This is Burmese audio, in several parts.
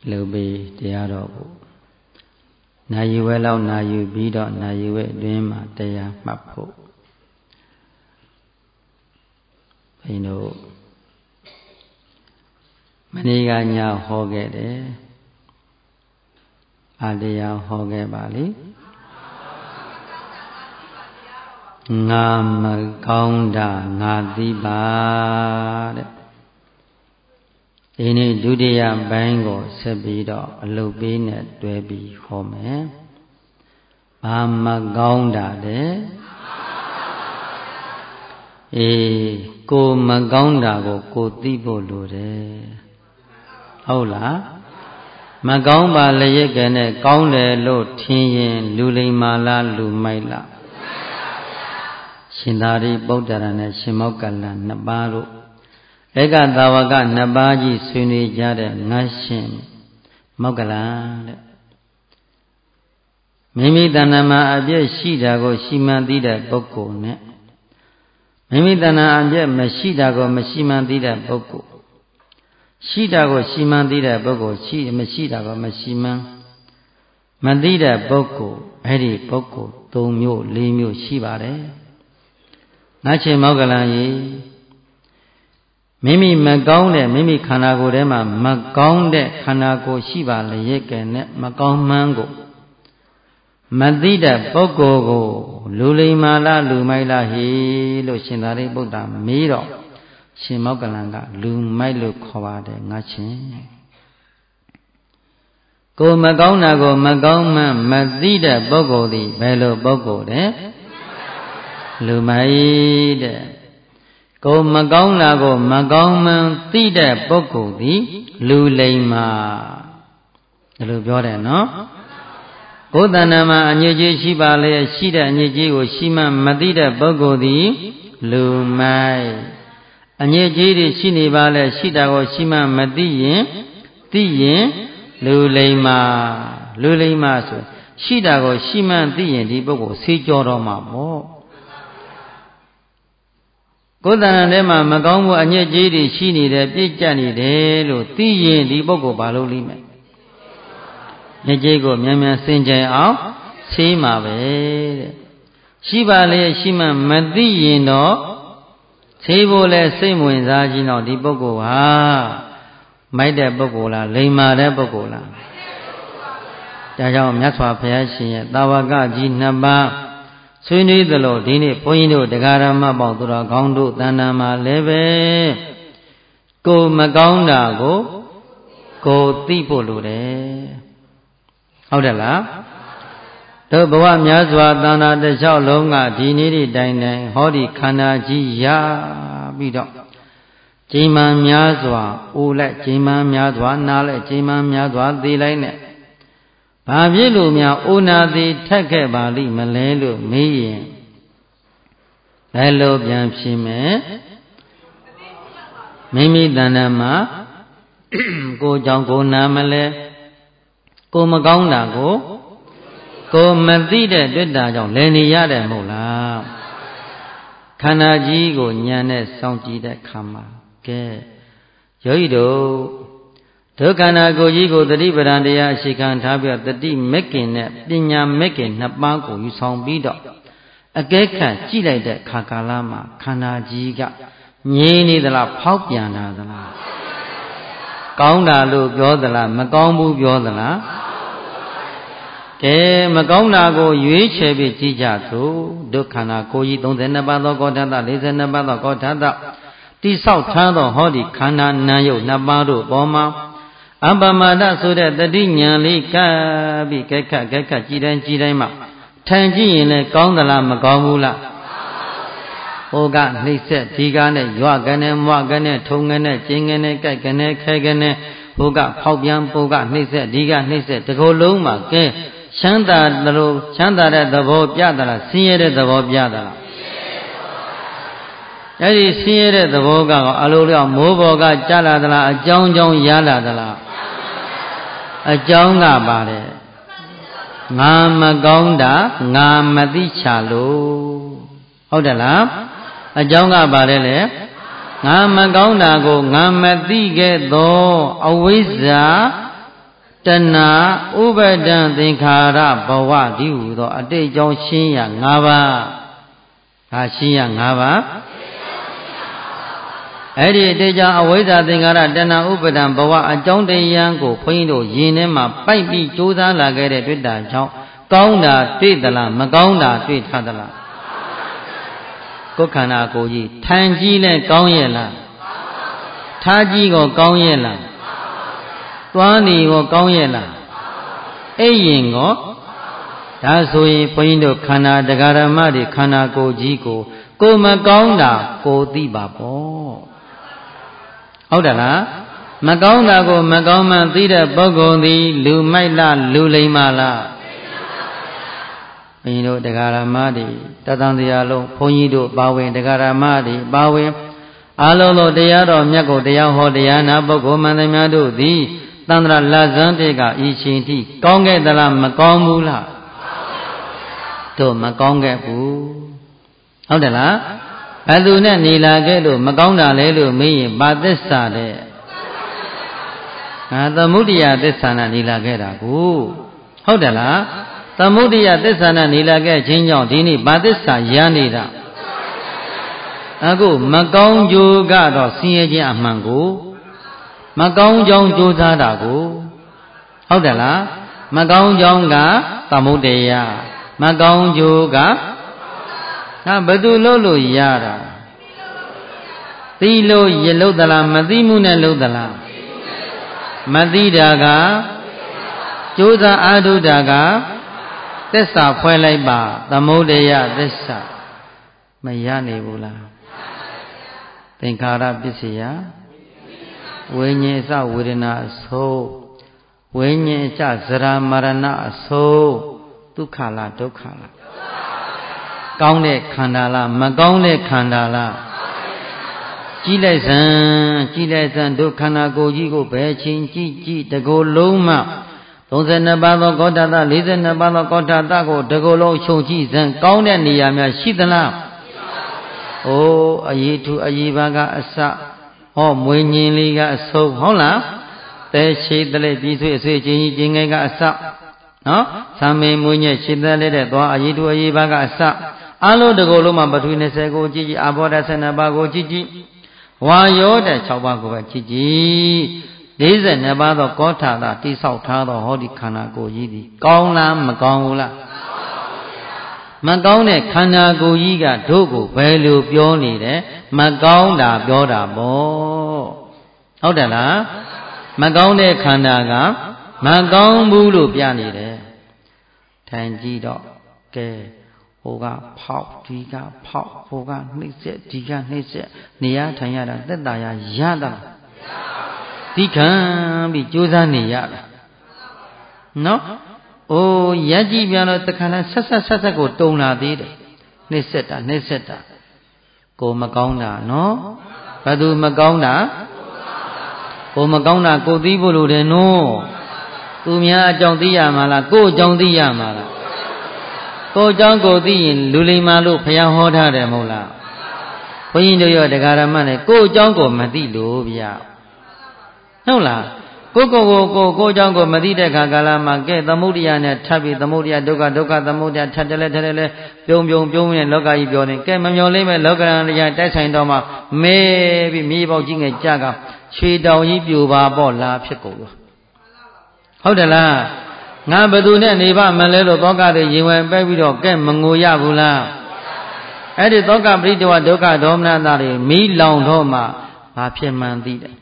lưu bìတရားတော်ကိုနာယူဝဲလောက်နာယူပြီးတော့နာယူဝဲအတွင်းမှာတရားမှတ်ဖို့ဘိန်းတို့မနေ့ကညဟောခဲ့တယ်အတရားဟောခဲ့ပါလိငါမကောင်းတာငါသိပါတဲ့ဒီနေ့ဒုတိယပိုင်းကိုဆက်ပြီးတော့အလုတ်ပေးနဲ့တွဲပြီးဟောမယ်ဘာမကောင်းတာလဲကိုမကောင်းတာကိုသိဖို့လိုတယ်ဟုတ်လားမကောင်းပါလျက်ကနဲ့ကောင်းတယ်လို့ထင်ရင်လူလိမ္မာလားလူမိုက်လားရှင်သာရိပုတ္တရာနဲ့ရှင်မောက္ကလန်နှစ်ပါးတို့ဧကသာဝကနှစ်ပါးကြီးဆွေးနွေးကြတဲ့ငါရှင်မောက္ကလန်တဲ့မိမိတဏ္ဍာမှာအပြည့်ရှိတာကိုရှိမှန်သိတဲ့ပုဂ္ဂိုလ်နဲ့မိမိတဏ္ဍာအပြည့်မရှိတာကိုမရှိမှန်သိတဲ့ပုဂ္ဂိုလ်ရှိတာကိုရှိမှန်သိတဲ့ပုဂ္ဂိုလ်မရှိတာကိုမရှိမှန်မသိတဲ့ပုဂ္ဂိုလ်အဲ့ဒီပုဂ္ဂိုလ်၃မျိုး၄မျိုးရှိပါတယ်ငါရှင်မောက္ကလန်ကြီးမိမိမကောင်းတဲ့မိမိခန္ဓာကိုယ်ထဲမှာမကောင်းတဲ့ခန္ဓာကိုယ်ရှိပါလျက်ကဲနဲ့မကောင်းမှန်းကိုမသိတဲ့ပုဂ္ဂိုလ်ကိုလူလိမ္မာလားလူမိုက်လားဟိလို့ရှင်သာရိပုတ္တရာမေးတော့ရှင်မောက္ကလန်ကလူမိုက်လို့ခေါ်ပါတယ်ငါရှင်ကိုမကောင်းတာကိုမကောင်းမှန်းမသိတဲ့ပုဂ္ဂိုလ်သည်ဘယ်လိုပုဂ္ဂိုလ်လဲလူမိုက်တဲ့ကိုမကောင်းတာကိုမကောင်းမှန်းသိတဲ့ပုဂ္ဂိုလ်သည်လူလိမ္မာဒါလိုပြောတယ်နော်ကိုယ်တဏ္ဍာမှာအညစ်အကြေးရှိပါလေရှိတဲ့အညစ်အကြေးကိုရှိမှမသိတဲ့ပုဂ္ဂိုလ်သည်လူမိုက်အညစ်အကြေးတွေရှိနေပါလေရှိတာကိုရှိမှမသိရင်လူလိမ္မာဆိုရှိတာကိုရှိမှသိရင်ဒီပုဂ္ဂိုလ်ဆေးကြောတော့မှာပေါ့ကိုယ်တဏ္ဍာထဲမှာမကောင်းမှုအညစ်အကြေးတွေရှိနေတယ်ပြည့်ကျက်နေတယ်လို့သိရင်ဒီပုဂ္ဂိုလ်ဘာလုပ်လိမ့်မယ်ညစ်ကြေးကိုမြန်မြန်စင်ကြယ်အောင်ဆေးမှာပဲတဲ့ရှိပါလေရှိမှမသိရင်တော့ဆေးဖို့လဲစိတ်ဝင်စားခြင်းတော့ဒီပုဂ္ဂိုလ်ဟာမိုက်တဲ့ပုဂ္ဂိုလ်လားလိမ္မာတဲ့ပုဂ္ဂိုလ်လားဒါကြောင့်မြတ်စွာဘုရားရှင်ရဲ့တာဝကကြီးနှစ်ပါးဆွေးနွေးသလိုဒီနေ့ဘုန်းကြီးတို့တရားဓမ္မပေါင်းသူတော်ကောင်းတို့တဏ္ဍာမှာလည်းပဲကိုမကောင်းတာကိုသိဖို့လိုတယ်ဟုတ်တယ်လားတို့ဘဝများစွာတဏ္ဍာတစ်လျှောက်လုံးကဒီနေ့ဒီတိုင်တိုင်ဟောဒီခန္ဓာကြီးရပြီးတော့ချိန်မှန်များစွာအိုလိုက်ချိန်မှန်များစွာနားလိုက်ချိန်မှန်များစွာသိလိုက်နဲ့ဘာဖြစ်လို့များအိုနာသည်ထက်ခဲ့ပါလိမ့်မလဲလို့မေးရင်ဘယ်လိုပြန်ဖြေမယ်မိမိတဏ္ဍာမှာကိုကြောင့်ကိုနာမလဲကိုမကောင်းတာကိုမသိတဲ့တွေ့တာကြောင့်လည်နေရတယ်မဟုတ်လားခန္ဓာကြီးကိုဉာဏ်နဲ့စောင့်ကြည့်တဲ့ခါမှာကဲယောဂီတို့ဒုက္ခနာကိုကြီးကိုတတိပဒံတရားအရှိခံထားပြီးတတိမက်ကင်နဲ့ပညာမက်ကင်နှစ်ပါးကိုယူဆောင်ပြီးတော့အကဲခတ်ကြည့်လိုက်တဲ့ခါကာလမှာခန္ဓာကြီးကငြိမ်နေသလားဖောက်ပြန်တာသလားကောင်းတာလို့ပြောသလားမကောင်းဘူးပြောသလားကဲမကောင်းတာကိုရွေးချယ်ပြီးကြည့်ကြသို့ဒုက္ခနာကိုကြီး32ပါးသောကောဋ္ဌတ42ပါးသောကောဋ္ဌတတိဆောက်ထားသောဟောဒီခန္ဓာနာယုတ်နှစ်ပါးတို့ပေါ်မှာအပမဒဆိုတဲ့တတိညာလေးကပ်ပြီးကြိုက်ခတ်ကြည်တိုင်းမှထိုင်ကြည့်ရင်လည်းကောင်းသလားမကောင်းဘူးလားဟိုကနှိမ့်ဆက်ဒီကနဲ့ရွကနေမွကနေထုံကနေကျင်းကနေကြိုက်ကနေခဲကနေဟိုကဖောက်ပြန်ပိုကနှိမ့်ဆက်ဒီကနှိမ့်ဆက်ဒီကိုလုံးမှာကဲချမ်းသာလို့ချမ်းသာတဲ့သဘောပြသလားဆင်းရဲတဲ့သဘောပြသလားအဲ့ဒီဆင်းရဲတဲ့သဘောကအလိုလျောက်မိုးပေါ်ကကြလာသလားအကြောင်းရလာသလားအကြောင်းကပါတယ်ငါမကောင်းတာငါမသိချလို့ဟုတ်တယ်လားအကြောင်းကပါတယ်လေငါမကောင်းတာကိုငါမသိခဲ့သောအဝိဇ္ဇာတဏှာဥပါဒံသင်္ခါရဘဝဒီဟုသောအတိတ်ကြောင့်ရှင်းရ၅ပါးဟာရှင်းရ၅ပါးအဲ့ဒီအတိတ်ကြောင့်အဝိဇ္ဇာသင်္ခါရတဏှာဥပါဒံဘဝအကြောင်းတရားကိုဘုန်းကြီးတို့ယင်ထဲမှာပိုက်ပြီးကြိုးစားလာခဲ့တဲ့တွေ့တာကြောင့်ကောင်းတာတွေ့သလားမကောင်းတာတွေ့ထားသလားကိုယ်ခန္ဓာကိုယ်ကြီးထိုင်ကြည့်လဲကောင်းရဲ့လားထားကြည့်ကိုကောင်းရဲ့လားသွားနေကိုကောင်းရဲ့လားအိပ်ရင်ကိုဒါဆိုရင်ဘုန်းကြီးတို့ခန္ဓာတရားဓမ္မတွေခန္ဓာကိုယ်ကြီးကိုမကောင်းတာကိုသိပါပေါ့ဟုတ်တယ်လားမကောင်းတာကိုမကောင်းမှန်သိတဲ့ပုဂ္ဂိုလ်သည်လူမိုက်လားလူလိမ္မာလားဘုန်းကြီးတို့တရားဓမ္မတွေတသံတရားလုံးဘုန်းကြီးတို့ပါဝင်တရားဓမ္မတွေပါဝင်အလုံးစုံတရားတော်မြတ်ကိုတရားဟောတရားနာပုဂ္ဂိုလ်မှန်သမျှတို့သည်သန္တရာလဇန်းတေကဤရှင်တိကောင်းခဲ့သလားမကောင်းဘူးလားတို့မကောင်းခဲ့ဘူးဟုတ်တယ်လားဘယ်သူနဲ့နေလာခဲ့လို့မကောင်းတာလဲလို့မေးရင်ဘာသစ္စာတဲ့သမုဒိယသစ္စာနဲ့နေလာခဲ့တာကိုဟုတ်တယ်လားသမုဒိယသစ္စာနဲ့နေလာခဲ့ခြင်းကြောင့်ဒီနေ့ဘာသစ္စာရနေတာအခုမကောင်းကြိုးကတော့ဆင်းရဲခြင်းအမှန်ကိုမကောင်းကြောင်းကြိုးစားတာကိုဟုတ်တယ်လားမကောင်းကြောင်းကသမုဒိယမကောင်းကြိုးကဘယ်သူလို့ရတာသိလို့ရလို့သလားမသိမှုနဲ့လို့သလားမသိတာကကြိုးစားအားထုတ်တာကသစ္စာဖွဲ့လိုက်ပါသမုဒိယသစ္စာမရနိုင်ဘူးလားသင်္ခါရပစ္စယဝိညာဉ်အစဝေဒနာအစိုးဝိညာဉ်အစဇရာမရဏအစိုးဒုက္ခလားဒုက္ခလားကောင်းတဲ့ခန္ဓာလားမကောင်းတဲ့ခန္ဓာလားကြည့်လိုက်စမ်းဒုက္ခန္ဓာကိုယ်ကြီးကိုဘယ်ချင်းကြည့်တကိုယ်လုံးမှ32ပါးသောကောဋ္ဌသ42ပါးသောကောဋ္ဌသကိုတကိုယ်လုံးရှုံကြည့်စမ်းကောင်းတဲ့နေရာများရှိသလားအိုးအရေးထူအရေးပါကအစဟောမွေးညင်းလေးကအဆုံးဟုတ်လားတဲရှိတလဲပြီးဆွေအဆွေချင်းကြီးကျင်းငယ်ကအစနော်သံမေမွေးညက်ရှိတလဲတဲ့သွားအရေးထူအရေးပါကအစအလုံးတကိုယ်လုံးမှာပထဝီ20ကိုကြည့်အာဘောဓ12ပါးကိုကြည့်ဝါယောတဲ့6ပါးကိုပဲကြည့်42ပါးသောကောဋ္ဌသတိဆောက်ထားသောဟောဒီခန္ဓာကိုယ်ကြီးသည်ကောင်းလားမကောင်းဘူးလားမကောင်းတဲ့ခန္ဓာကိုယ်ကြီးကတို့ကိုဘယ်လိုပြောနေတယ်မကောင်းတာပြောတာပေါ့ဟုတ်တယ်လားမကောင်းတဲ့ခန္ဓာကမကောင်းဘူးလို့ပြနေတယ်ထိုင်ကြည့်တော့ကဲဟိုကဖောက်ဒီကဖောက်ဟိုကနှိမ့်ဆက်ဒီကနှိမ့်ဆက်နေရထိုင်ရတာသက်သာရတာဒီခံပြီးကြိုးစားနေရတာနော်အိုးရက်ကြည့်ပြန်တော့တခါလဲဆက်ကိုတုံလာသေးတယ်နှိမ့်ဆက်တာကိုမကောင်းတာနော်ဘယ်သူမကောင်းတာကိုမကောင်းတာကိုသိဖို့လိုတယ်နော်သူများအကြောင်းသိရမှာလားကိုအကြောင်းသိရမှာလားကိုအကြောင်းကိုသိရင်လူလိမ္မာလို့ဘုရားဟောထားတယ်မဟုတ်လားဘုန်းကြီးတို့ရောတရားဓမ္မနဲ့ကိုအကြောင်းကိုမသိလို့ဗျာဟုတ်လားကိုအကြောင်းကိုမသိတဲ့ခါကာလမှာကဲသမုဒိယနဲ့ထပ်ပြီးသမုဒိယဒုက္ခသမုဒိယထပ်တယ်လဲပြုံနဲ့လောကကြီးပြောနေကဲမမျောလိမ့်မဲ့လောကရန်တရားတိုက်ဆိုင်တော့မှမဲပြီးမြေပေါက်ကြီးငယ်ကြကရွှေတောင်ကြီးပြိုပါပေါ့လားဖြစ်ကုန်လို့ဟုတ်တယ်လားငါဘယ်သူနဲ့နေပါမလဲလို့သောကတွေရင်ဝင်ပဲပြီးတော့ကဲမငိုရဘူးလားအဲ့ဒီသောကပရိတဝဒုက္ခဒေါမနတာတွေမီးလောင်တော့မှဘာဖြစ်မှန်းသိတယ်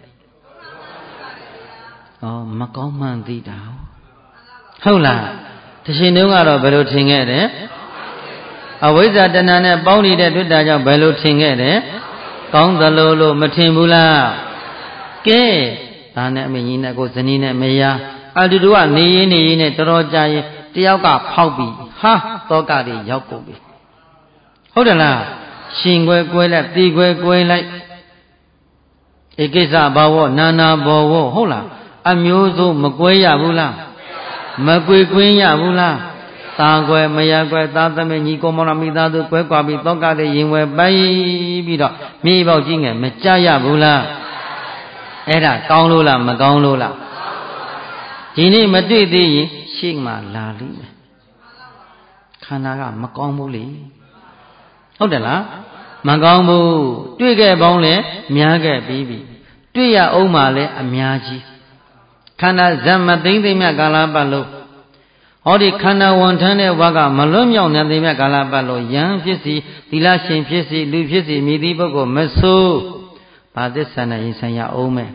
မကောင်းမှန်းသိတာဟုတ်လားတရှင်တုန်းကတော့ဘယ်လိုထင်ခဲ့တယ်အဝိဇ္ဇာတဏ္ဍာနဲ့ပေါင်းနေတဲ့တွေ့တာကြောင့်ဘယ်လိုထင်ခဲ့တယ်ကောင်းသလိုလို့မထင်ဘူးလားကဲဒါနဲ့အမေကြီးနဲ့ကိုဇနီးနဲ့မယားအတူတူကနေရင်းနဲ့တော်ကြာရင်တယောက်ကဖောက်ပြီးဟာတောကတွေရောက်ကုန်ပြီဟုတ်တယ်လားရှင်ခွဲကွဲလိုက်တီခွဲကွဲလိုက်ဧကိစ္စဘာဝနာနာဘောဝဟုတ်လားအမျိုးစုမကွဲရဘူးလားမကွေကွင်းရဘူးလားသာကွယ်မရကွယ်သာသမီးညီကိုမောင်မိသားစုကွဲကွာပြီးတောကတဲ့ရင်ဝဲပိုင်ပြီးတော့မြေပေါက်ကြီးငယ်မကြရဘူးလားအဲ့ဒါကောင်းလို့လားမကောင်းလို့လားဒီနေ့မတွေ့သေးရင်ရှေ့မှာလာလိမ့်မယ်ခန္ဓာကမကောင်းဘူးလေဟုတ်တယ်လားမကောင်းဘူးတွေ့ခဲ့ပေါင်းလဲများခဲ့ပြီးပြီတွေ့ရအောင်မှလဲအများကြီးခန္ဓာဇမသိမ့်သိမ့်မြကာလပတ်လို့ဟောဒီခန္ဓာဝန်ထမ်းတဲ့ဘဝကမလွတ်မြောက်နေတဲ့မြကာလပတ်လို့ယံဖြစ်စီသီလရှင်ဖြစ်စီလူဖြစ်စီမိသည့်ပုဂ္ဂိုလ်မဆိုးဘာသစ္စာနဲ့ရင်ဆိုင်ရအောင်မယ်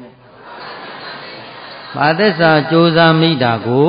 ဘာသစ္စာကြိုးစားမိတာကို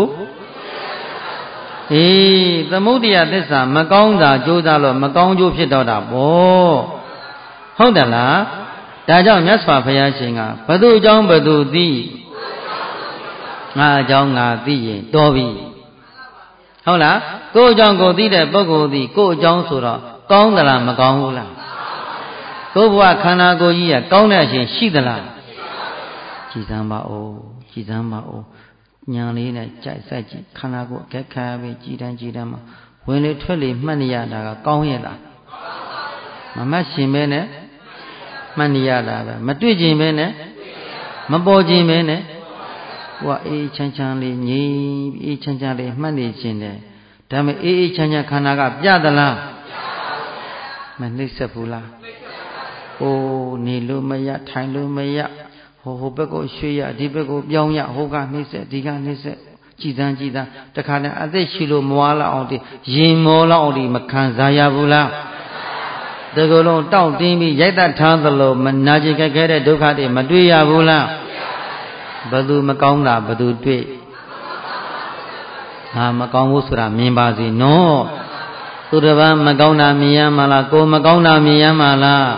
သမုဒိယသစ္စာမကောင်းတာကြိုးစားလို့မကောင်းကျိုးဖြစ်တော့တာပေါ့ဟုတ်တယ်လားဒါကြောင့်မြတ်စွာဘုရားရှင်ကဘသူအကြောင်းဘသူသိငါအကြောင်းငါသိရင်တော်ပြီဟုတ်လားကိုယ်အကြောင်းကိုသိတဲ့ပုဂ္ဂိုလ်သည်ကိုယ်အကြောင်းဆိုတော့ကောင်းသလားမကောင်းဘူးလားကိုယ်ဘဝခန္ဓာကိုယ်ကြီးကကောင်းတဲ့အရှင်ရှိသလားကြည်စမ်းပါဦးကြည်စမ်းပါဦးညာလေးနဲ့ကြိုက်စိုက်ကြည့်ခန္ဓာကိုယ်အခက်ခါပဲကြည်တန်းကြည်တန်းမှာဝင်လေထွက်လေမှတ်နေရတာကကောင်းရဲ့လားမမှတ်ရှင်ပဲနဲ့မှတ်နေရတာပဲမတွေ့ခြင်းပဲနဲ့မပေါ်ခြင်းပဲနဲ့ဟိုကအေးချမ်းချမ်းလေးငြိမ်အေးချမ်းချမ်းလေးမှတ်နေခြင်းတယ်ဒါပေမဲ့အေးအေးချမ်းချမ်းခန္ဓာကပြသလားမနှိမ့်ဆက်ဘူးလားဟိုနေလို့မရထိုင်လို့မရဟိုဘက်ကိုရွှေ့ရဒီဘက်ကိုပြောင်းရဟိုကနှိမ့်ဆက်ဒီကနှိမ့်ဆက်ကြည်တန်းတခါတည်းအသက်ရှိလို့မွားလောက်အောင်ဒီရင်မောလောက်အောင်ဒီမခံစားရဘူးလားတကယ်လုံးတောင့်တင်းပြီးရိုက်တတ်ထားသလိုမနာကျင်ခဲ့တဲ့ဒုက္ခတွေမတွေ့ရဘူးလားဘသူမကောင်းတာဘသူတွေ့ငါမကောင်းဘူးဆိုတာမြင်ပါစေနော်သူတစ်ပါးမကောင်းတာမြင်ရမှာလားကိုမကောင်းတာမြင်ရမှာလား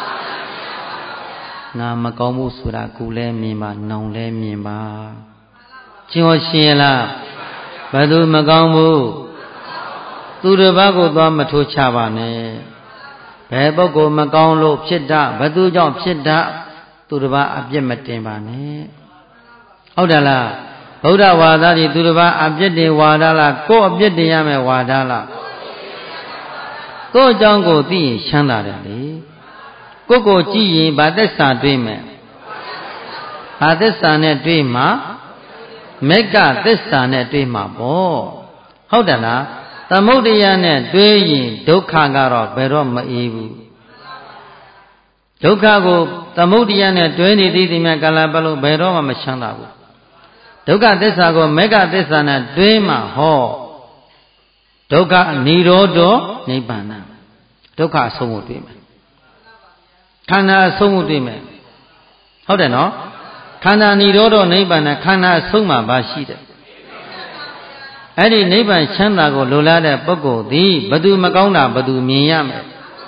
ငါမကောင်းဘူးဆိုတာကိုလည်းမြင်ပါနောင်လည်းမြင်ပါချင်းဟောရှင်းလားဘသူမကောင်းဘူးသူတစ်ပါးကိုသွားမထိုးချပါနဲ့ဘယ်ပုဂ္ဂိုလ်မကောင်းလို့ဖြစ်တာဘသူကြောင့်ဖြစ်တာသူတစ်ပါးအပြစ်မတင်ပါနဲ့ဟုတ်တယ်လားဗုဒ္ဓဝါဒကြီးသူတစ်ပါးအပြစ်တင်ဝါဒလားကိုယ်အပြစ်တင်ရမယ်ဝါဒလားကိုယ်အကြောင်းကိုသိရင်ချမ်းသာတယ်လေကိုကြည့်ရင်ဗာသစ္စာတွေ့မယ်ဗာသစ္စာနဲ့တွေ့မှာမေကသစ္စာနဲ့တွေ့မှာပေါ့ဟုတ်တယ်လားသမုဒိယနဲ့တွေ့ရင်ဒုက္ခကတော့ဘယ်တော့မအေးဘူးဒုက္ခကိုသမုဒိယနဲ့တွေ့နေသည်ဒီမြတ်ကာလပတ်လို့ဘယ်တော့မှမချမ်းသာဘူးဒုက္ခသစ္စာကိုမေကသစ္စာနဲ့တွေ့မှာဟောဒုက္ခនិရောဓနိဗ္ဗာန်ဒုက္ခအဆုံးကိုတွေ့မယ်ခန္ဓာအဆုံးကိုတွေ့မယ်ဟုတ်တယ်နော်ခန္ဓာនិရောဓနိဗ္ဗာန်ခန္ဓာအဆုံးမှာဘာရှိတယ်အဲ့ဒီနိဗ္ဗာန်ချမ်းသာကိုလိုလားတဲ့ပုဂ္ဂိုလ်သည်ဘသူမကောင်းတာဘသူမြင်ရမယ်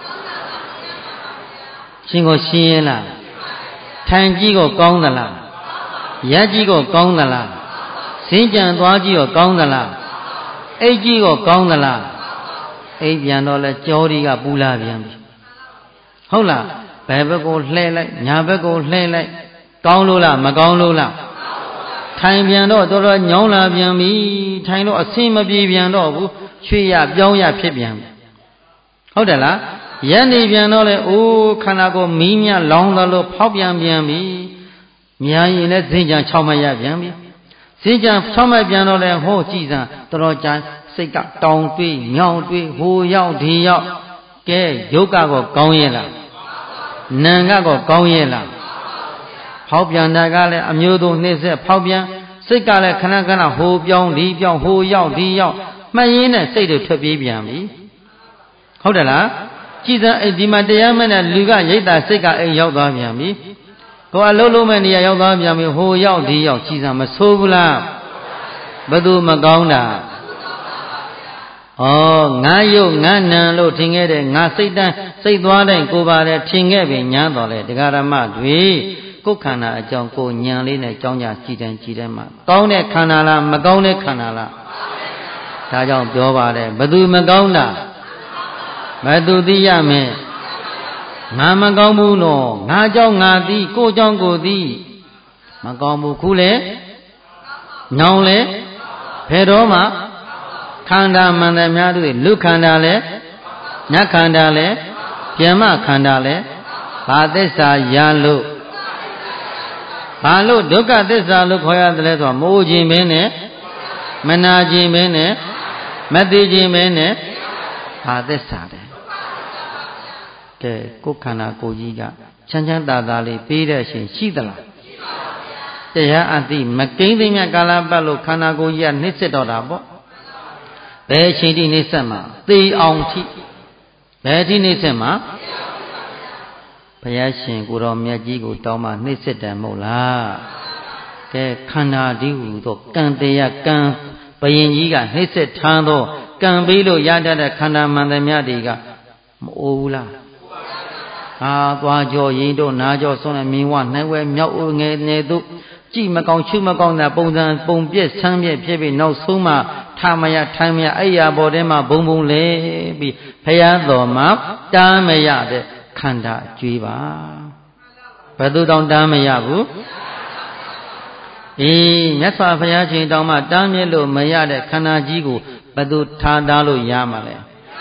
ရှင်ကိုရှင်းရလားထိုင်ကြည့်ကိုကောင်းသလားရက်ကြည့်ကိုကောင်းသလားစင်ကြံသွားကြည့်ကိုကောင်းသလားအိတ်ကြည့်ကိုကောင်းသလားအိတ်ပြန်တော့လဲကြောဒီကပူလာပြန်ပြီဟုတ်လားဘယ်ဘက်ကိုလှဲလိုက်ညာဘက်ကိုလှဲလိုက်ကောင်းလို့လားမကောင်းလို့လားထိုင်ပြန်တော့တော်တော်ညောင်းလာပြန်ပြီထိုင်တော့အဆင်မပြေပြန်တော့ဘူးရွှေ့ရပြောင်းရဖြစ်ပြန်ပြီဟုတ်တယ်လားရက်နေပြန်တော့လေအိုးခန္ဓာကိုယ်မီးမြလောင်းသလိုဖောက်ပြန်ပြန်ပြီများရင်လည်းဇင်းကြံ6မှတ်ရပြန်ပြီဇင်းကြံ6မှတ်ပြန်တော့လေဟောကြည်စံတော်တော်ကြာစိတ်ကတောင်တွေးမြောင်တွေးဟိုရောက်ဒီရောက်ကဲယုတ်ကတော့ကောင်းရဲ့လားနံကတော့ကောင်းရဲ့လားဖောက်ပြန်တာကလည်းအမျိုးစုံနှိမ့်ဆက်ဖောက်ပြန်စိတ်ကလည်းခဏခဏဟိုပြောင်းဒီပြောင်းဟိုရောက်ဒီရောက်မှတ်ရင်းနဲ့စိတ်တွေထွက်ပြေးပြန်ပြီဟုတ်တယ်လားကြည်စံအိဒီမှာတရားမဲ့တဲ့လူကရိတ်တာစိတ်ကအိမ်ရောက်သွားပြန်ပြီကိုယ်အလုံးလုံးမဲ့နေရာရောက်သွားပြန်ပြီဟိုရောက်ဒီရောက်ကြည်စံမဆိုးဘူးလားဘယ်သူမကောင်းတာဩငါယုတ်ငါနံလို့ထင်ခဲ့တဲ့ငါစိတ်တန်းစိတ်သွားတိုင်းကိုပါတဲ့ထင်ခဲ့ပြီညားတော်လေတရားဓမ္မတွေကိုယ်ခန္ဓာအကြောင်းကိုညံလေးနဲ့ကြောင်းကြကြည်တယ်မှာကောင်းတဲ့ခန္ဓာလားမကောင်းတဲ့ခန္ဓာလားဒါကြောင့်ပြောပါတယ်ဘသူမကောင်းတာဘသူသိရမယ်ငါမကောင်းဘူးနော်ငါကြောင့်ငါသိကိုကြောင့်ကိုသိမကောင်းဘူးခုလေညောင်းလေဘယ်တော့မှခန္ဓာမှန်တယ်များတို့လူခန္ဓာလဲနတ်ခန္ဓာလဲဗျမခန္ဓာလဲဘာသစ္စာရလို့ဘာလို့ဒုက္ခသစ္စာလို့ခေါ်ရတယ်လဲဆိုတော့မိုးခြင်းမင်းနဲ့မနာခြင်းမင်းနဲ့မသိခြင်းမင်းနဲ့ဘာသစ္စာလဲကဲကိုယ်ခန္ဓာကိုယ်ကြီးကချမ်းချမ်းသာသာလေးပေးတဲ့အချိန်ရှိသလားတရားအသိမကိန်းသိမြကာလပတ်လို့ခန္ဓာကိုယ်ကြီးကနှိမ့်စစ်တော့တာပေါ့ဘယ်အချိန်ထိနှိမ့်ဆက်မှာသေအောင်ထိဘယ်အထိနှိမ့်ဆက်မှာဘုရားရှင်ကိုတော်မြတ်ကြီးကိုတောင်းမှနှိမ့်စစ်တယ်မဟုတ်လားကဲခန္ဓာဒီဟုသောကံတရားကံဘယင်ကြီးကနှိမ့်စစ်ထမ်းသောကံပေးလို့ရတတ်တဲ့ခန္ဓာမှန်သမျှတွေကမအိုးဘူးလားသွားကြောရင်တို့နာကြောဆွမ်းမြင်ဝနိုင်ဝဲမြောက်အိုငယ်ငယ်တို့ကြည့်မကောင်းချူမကောင်းတဲ့ပုံစံပုံပြက်ဆန်းပြက်ဖြစ်ပြီးနောက်ဆုံးမှထားမရထိုင်မရအဲ့ရပေါ်ထဲမှာဘုံဘုံလဲပြီးဘုရားတော်မှာတားမရတဲ့ခန္ဓာအကျွေးပါဘယ်သူတောင်တားမရဘူးမြတ်စွာဘုရားရှင်တောင်မှတားမြစ်လို့မရတဲ့ခန္ဓာကြီးကိုဘယ်သူထားတားလို့ရမှာလဲ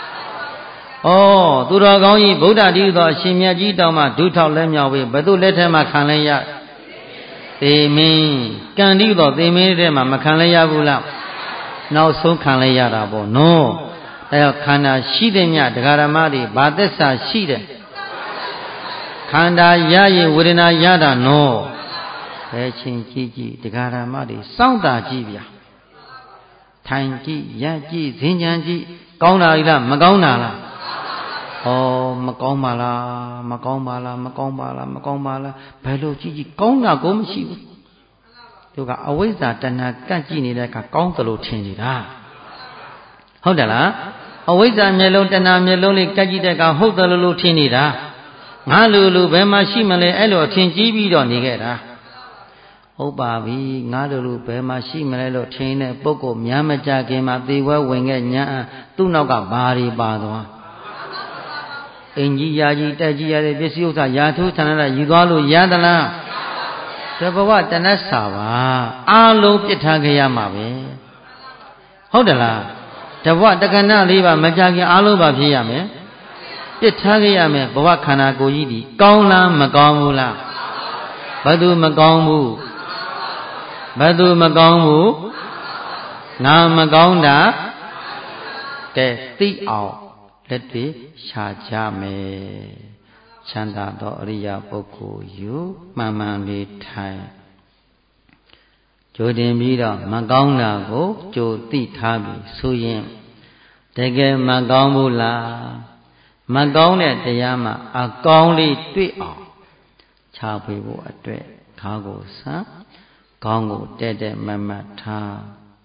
သူတော်ကောင်းကြီးဗုဒ္ဓတည်းသောအရှင်မြတ်ကြီးတောင်မှဒုထောက်လက်မြောက်ပြီးဘယ်သူလက်ထက်မှာခံလဲရသေမင်းကံတည်းသောသေမင်းထဲမှာမခံလဲရဘူးလားနောက်ဆုံးခံလဲရတာပေါ့နော်အဲတော့ခန္ဓာရှိတဲ့မြတ်တရားဓမ္မတွေဘာသက်စာရှိတယ်ခန္ဓာရရင်ဝေဒနာရတာနော်ဘယ်ချင်းကြည့်ကြည့်တရားဓမ္မတွေစောင့်တာကြည့်ဗျာထိုင်ကြည့်ရကြည့်ဇင်းကြံကြည့်ကောင်းတာလားမကောင်းတာလားမကောင်းပါလားမကောင်းပါလားမကောင်းပါလားမကောင်းပါလားဘယ်လိုကြည့်ကြည့်ကောင်းတာကိုမရှိဘူးသူကအဝိဇ္ဇာတဏှာကန့်ကြည့်နေတဲ့အခါကောင်းသလိုထင်နေတာဟုတ်တယ်လားအဝိဇ္ဇာမျက်လုံးတဏှာမျက်လုံးလေးကန့်ကြည့်တဲ့အခါဟုတ်တယ်လို့ထင်နေတာငါလူဘယ်မှာရှိမလဲအဲ့လိုအထင်ကြီးပြီးတော့နေခဲ့တာဟုတ်ပါပြီငါလူဘယ်မှာရှိမလဲလို့ထင်တဲ့ပုဂ္ဂိုလ်များမကြခင်မှာသေဝဲဝင်ခဲ့ညာသူ့နောက်ကဘာတွေပါသွားအင်ကြီးယာကြီးတက်ကြီးရတဲ့ပစ္စည်းဥစ္စာယာထိုးဌာနရယူသွားလို့ရသလားတဘဝတဏ္ဍစာပါအားလုံးပြစ်ထားကြရမှာပဲဟုတ်တယ်လားတဘဝတက္ကနာလေးပါမကြခင်အားလုံးပါဖြစ်ရမယ်ပြစ်ထားကြရမယ်ဘဝခန္ဓာကိုယ်ကြီးဒီကောင်းလားမကောင်းဘူးလားဘယ်သူမကောင်းဘူးဘယ်သူမကောင်းဘူးငါမကောင်းတာကဲသိအောင်လက်တွေရှာကြမယ်ချမ်းသာသောအရိယာပုဂ္ဂိုလ်ယူမှန်မှန်လေးထိုင်ကြိုတင်ပြီးတော့မကောင်းတာကိုကြိုသိထားပြီးဆိုရင်တကယ်မကောင်းဘူးလားမကောင်းတဲ့တရားမှာအကောင်းလေးတွေ့အောင်ချဖွေဖို့အတွက်ခါကိုဆန်းခေါင်းကိုတဲ့မမတ်ထား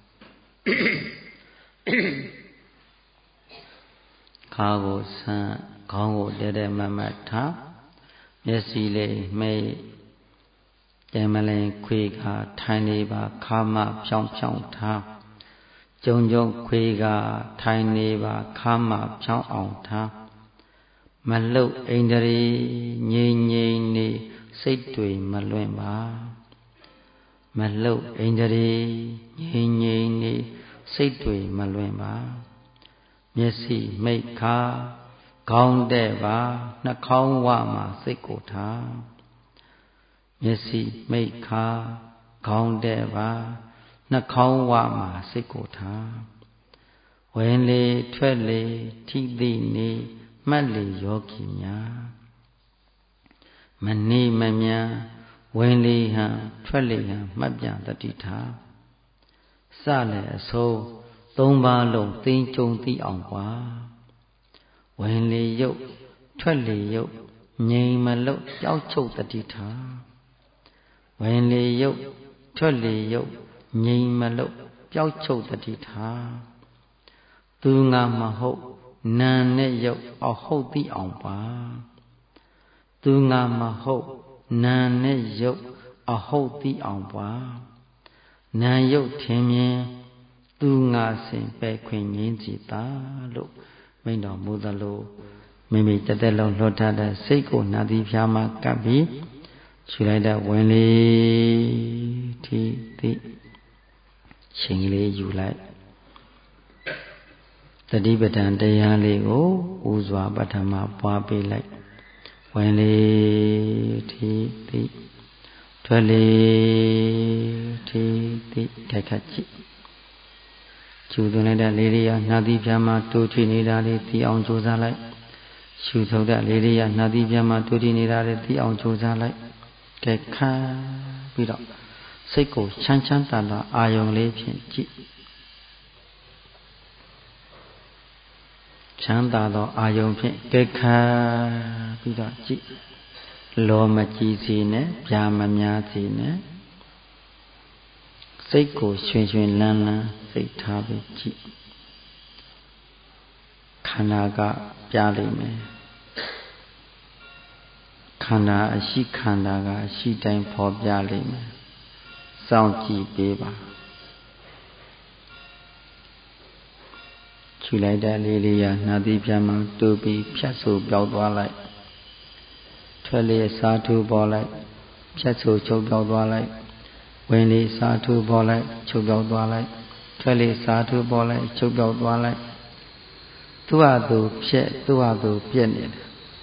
ခါကိုဆန်းခေါင်းကိုတဲ့မမတ်ထားမျက်စိလေးမိတ်ကြံမလင်ခွေကထိုင်နေပါခါမဖြောင်းဖြောင်းထားကြုံကြုံခွေကထိုင်နေပါခါမဖြောင်းအောင်ထားမလှုပ်အိန္ဒြေငြိမ်ငြိမ်နေစိတ်တွေမလွင့်ပါမလှုပ်အိန္ဒြေငြိမ်ငြိမ်နေစိတ်တွေမလွင့်ပါမျက်စိမိတ်ခါခေါင်းတဲ့ပါနှာခေါင်းဝမှာစိတ်ကိုထားမျက်စိမိတ်ခါခေါင်းတဲ့ပါနှာခေါင်းဝမှာစိတ်ကိုထားဝင်လေထွက်လေထိသိနေမှတ်လေယောဂီများမနေမမြန်ဝင်လေဟံထွက်လေဟံမှတ်ပြန်တတိထားစလည်းအစိုးသုံးပါလုံးသိကြုံသိအောင်ပါဝင်လေရုပ်ထွက်လေရုပ်ငြိမ်မလို့ကြောက်ချုပ်တတိထားဝင်လေရုပ်ထွက်လေရုပ်ငြိမ်မလို့ကြောက်ချုပ်တတိထားသူငါမဟုတ်နာနဲ့ရုပ်အဟုတ်သိအောင်ပါသူငါမဟုတ်နာနဲ့ရုပ်အဟုတ်သိအောင်ပါနာရုပ်ထင်မြင်သူငါစဉ်ပဲခွင့်ငင်းကြည်သာလို့မိန့်တော်မူသလိုမိမိတသက်လုံးလွတ်ထားတဲ့စိတ်ကိုနာသီဖျားမှကပ်ပြီးခြူလိုက်တဲ့ဝင်လေထိသိချိန်လေးယူလိုက်တတိပဋ္ဌာန်တရားလေးကိုဥစွာပထမပွားပေးလိုက်ဝင်လေထိသိထွက်လေထေတိတိုက်ခတ်ကြည့်ကျူသွင်းလိုက်တဲ့လေးလေးရနှာသီးပြားမှာတိုးထွေးနေတာလေးသိအောင်ကြိုးစားလိုက်ရှူထုတ်တဲ့လေးလေးရနှာသီးပြားမှာတိုးထွေးနေတာလေးသိအောင်ကြိုးစားလိုက်ကဲခါပြီးတော့စိတ်ကိုချမ်းချမ်းသာသာအာယုံလေးဖြင့်ကြည့်ချမ်းသာသောအာယုံဖြင့်ကဲခါပြီးတော့ကြည့်လောမကြည့်စီနဲ့ပြာမများစီနဲ့စိတ်ကိုရွှင်ရွှင်လန်းလန်းစိတ်ထားပြီးကြည့်ခန္ဓာကပြလိမ့်မယ်ခန္ဓာအရှိခန္ဓာကအရှိတိုင်းဖော်ပြလိမ့်မယ်စောင့်ကြည့်ပေးပါခြူလိုက်တဲ့လေးလေးရနှာသီးပြားမှတူပြီးဖြတ်ဆိုပြောက်သွားလိုက်ထွက်လေစားထူပေါ်လိုက်ဖြတ်ဆိုချုပ်ပြောက်သွားလိုက်ဝင်လေစားထူပေါ်လိုက်ချုပ်ပြောက်သွားလိုက်ထွက်လေစားထူပေါ်လိုက်ချုပ်ပြောက်သွားလိုက်သူ့ဟာသူဖြက်သူ့ဟာသူပြက်နေတယ်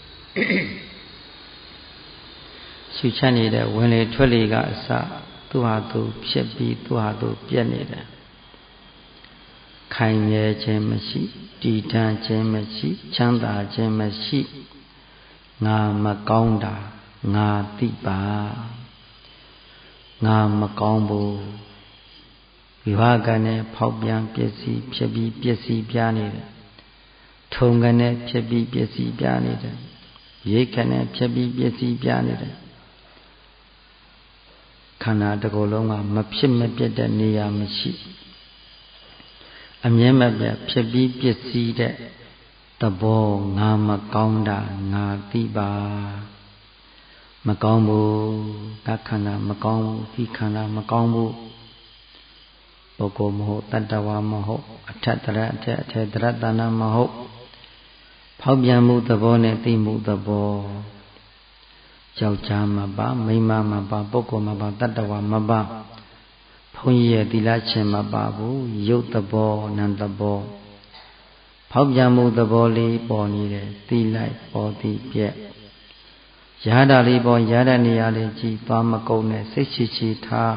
ရှူချက်နေတဲ့ဝင်လေထွက်လေကအစသူ့ဟာသူဖြက်ပြီးသူ့ဟာသူပြက်နေတယ်ခိုင်မြဲခြင်းမရှိတည်တံ့ခြင်းမရှိချမ်းသာခြင်းမရှိငါမကောင်းတာငါသိပါငါမကောင်းဘူးဝိဝါကနဲ့ဖောက်ပြန်ပျက်စီးဖြစ်ပြီးပျက်စီးပြားနေတယ်ထုံကနဲ့ဖြစ်ပြီးပျက်စီးပြားနေတယ်ရိတ်ကနဲ့ဖြစ်ပြီးပျက်စီးပြားနေတယ်ခန္ဓာတစ်ခုလုံးကမဖြစ်မပြတ်တဲ့နေရာမရှိအမြဲမပြတ်ဖြစ်ပြီးပျက်စီးတဲ့သဘောငါမကောင်းတာငါသိပါမကောင်းဘူးငါခန္ဓာမကောင်းဘူးဒီခန္ဓာမကောင်းဘူးပုဂ္ဂိုလ်မဟုတ်တတ္တဝါမဟုတ်အထက်တရအထက်အထက်တရတဏမဟုတ်ဖောက်ပြန်မှုသဘောနဲ့သိမှုသဘောယောက်ျားမပါမိန်းမမပါပုဂ္ဂိုလ်မပါတတ္တဝါမပါဘုန်းကြီးရဲ့သီလရှင်မပါဘူးရုပ်သဘောနံသဘောဖောက်ပြန်မှုသဘောလေးပေါ်နေတယ်သိလိုက်ပေါ်သည်ပြက်ရဟတာလေးပေါ်ရတဲ့နေရာလေးကြည်သွားမကုန်နဲ့စိတ်ချချထား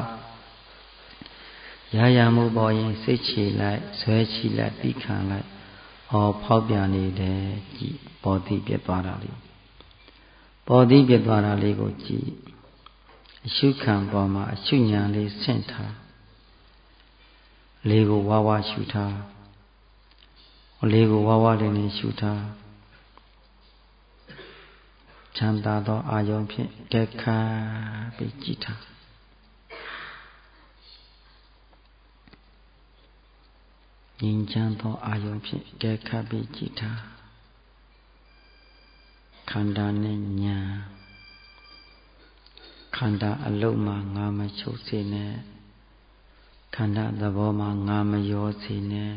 ရမှုပေါ်ရင်စိတ်ချလိုက်ဆွဲချလိုက်ပြီးခံလိုက်ဟောဖောက်ပြန်နေတယ်ကြည်ပေါ်သည်ပြက်သွားတာလေးပေါ်သည်ပြက်သွားတာလေးကိုကြည်အရှုခံပေါ်မှာအရှုဉာဏ်လေးဆင့်ထားလေးကိုဝါဝါရှုထားလေးကိုဝါဝါလေးနဲ့ရှုထားချမ်းသာသောအာယုံဖြင့်ကဲခါပြီးကြည်ထားငြိမ်းချမ်းသောအာယုံဖြင့်ကဲခါပြီးကြည်ထားခန္ဓာနဲ့ဉာဏ်ခန္ဓာအလုံးမှာငါမချုပ်စေနဲ့ခန္ဓာသဘောမှာငါမရောစေနဲ့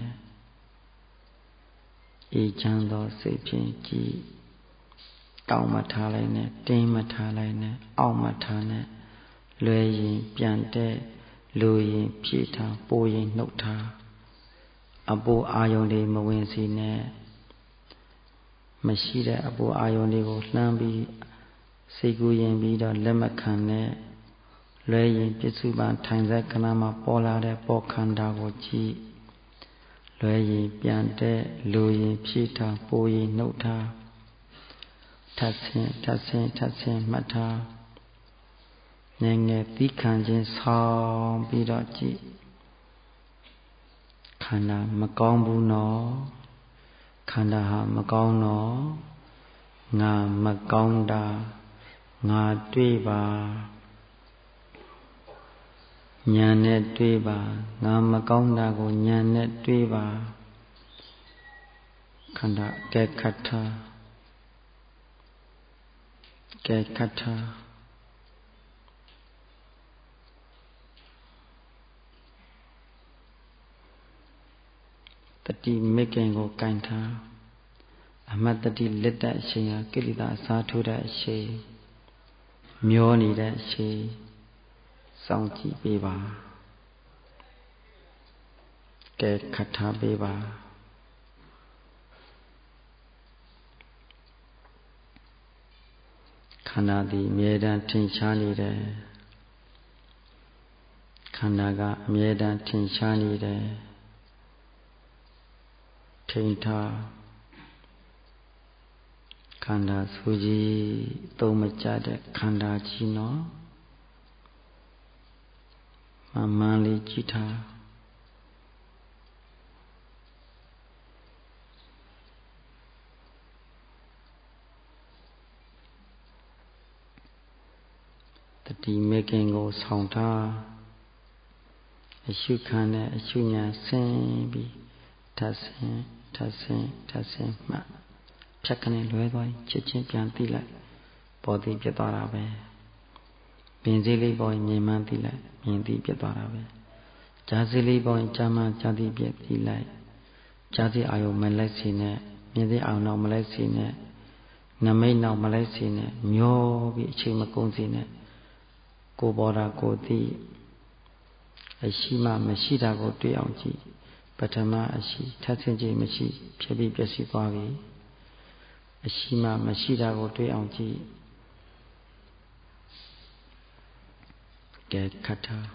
အေးချမ်းသောစိတ်ဖြင့်ကြည်တောင်းမထားလိုက်နဲ့တင်းမထားလိုက်နဲ့အောက်မထားနဲ့လွယ်ရင်ပြန်တဲ့လိုရင်ဖြည့်ထားပိုးရင်နှုတ်ထားအပူအာယုန်တွေမဝင်စေနဲ့မရှိတဲ့အပူအာယုန်တွေကိုလှမ်းပြီးစိတ်ကူးရင်ပြီးတော့လက်မခံနဲ့လွယ်ရင်ပြစ္စုပန်ထိုင်တဲ့ခဏမှာပေါ်လာတဲ့ပေါ်ခန္ဓာကိုကြည့်လွယ်ရင်ပြန်တဲ့လိုရင်ဖြည့်ထားပိုးရင်နှုတ်ထားထပ်ဆင်းထပ်ဆင်းထပ်ဆင်းမှတ်ထားငယ်ငယ်သီးခံခြင်းဆောင်ပြီးတော့ကြည့်ခန္ဓာမကောင်းဘူးနော်ခန္ဓာဟာမကောင်းနော်ငါမကောင်းတာငါတွေ့ပါဉာဏ်နဲ့တွေ့ပါငါမကောင်းတာကိုဉာဏ်နဲ့တွေ့ပါခန္ဓာကဲခတ်ထားကဲခတ်ထားတတိမိခင်ကိုကင်ထားအမတ်တတိလက်တဲ့အချိန်ဟာကိလေသာအစားထိုးတဲ့အချိန်မျောနေတဲ့အချိန်စောင့်ကြည့်ပေးပါကဲခတ်ထားပေးပါခန္ဓာသည်အမြဲတမ်းထင်ရှားနေတယ်ခန္ဓာကအမြဲတမ်းထင်ရှားနေတယ်ထိန်ထားခန္ဓာဆိုကြီးသုံးမကြတဲ့ခန္ဓာကြီးနော်မှန်လေးကြည့်ထားတတိမေခင်ကိုဆောင်ထားအရှုခံနဲ့အရှုညာဆင်းပြီးထပ်ဆင်းထပ်ဆင်းထပ်ဆင်းမှဖြတ်ကနေလွဲသွားရင်ချက်ချင်းပြန်သိလိုက်ပေါ်သိပြသွားတာပဲမြင်စည်းလေးပေါ်ရင်မြင်မှန်းသိလိုက်မြင်သိပြသွားတာပဲကြားစည်းလေးပေါ်ရင်ကြားမှန်းကြားသိပြသိလိုက်ကြားသိအာယုံမလိုက်စီနဲ့မြင်သိအာယုံတော့မလိုက်စီနဲ့နမိတ်တော့မလိုက်စီနဲ့မျောပြီးအချိန်မကုန်စီနဲ့ကိုပေါ်တာကိုသိအရှိမှမရှိတာကိုတွေ့အောင်ကြည့်ပထမအရှိထပ်ဆင်းခြင်းမရှိဖြစ်ပြီးပျက်စီးသွားပြီအရှိမှမရှိတာကိုတွေ့အောင်ကြည့်ကဲခတ်ထား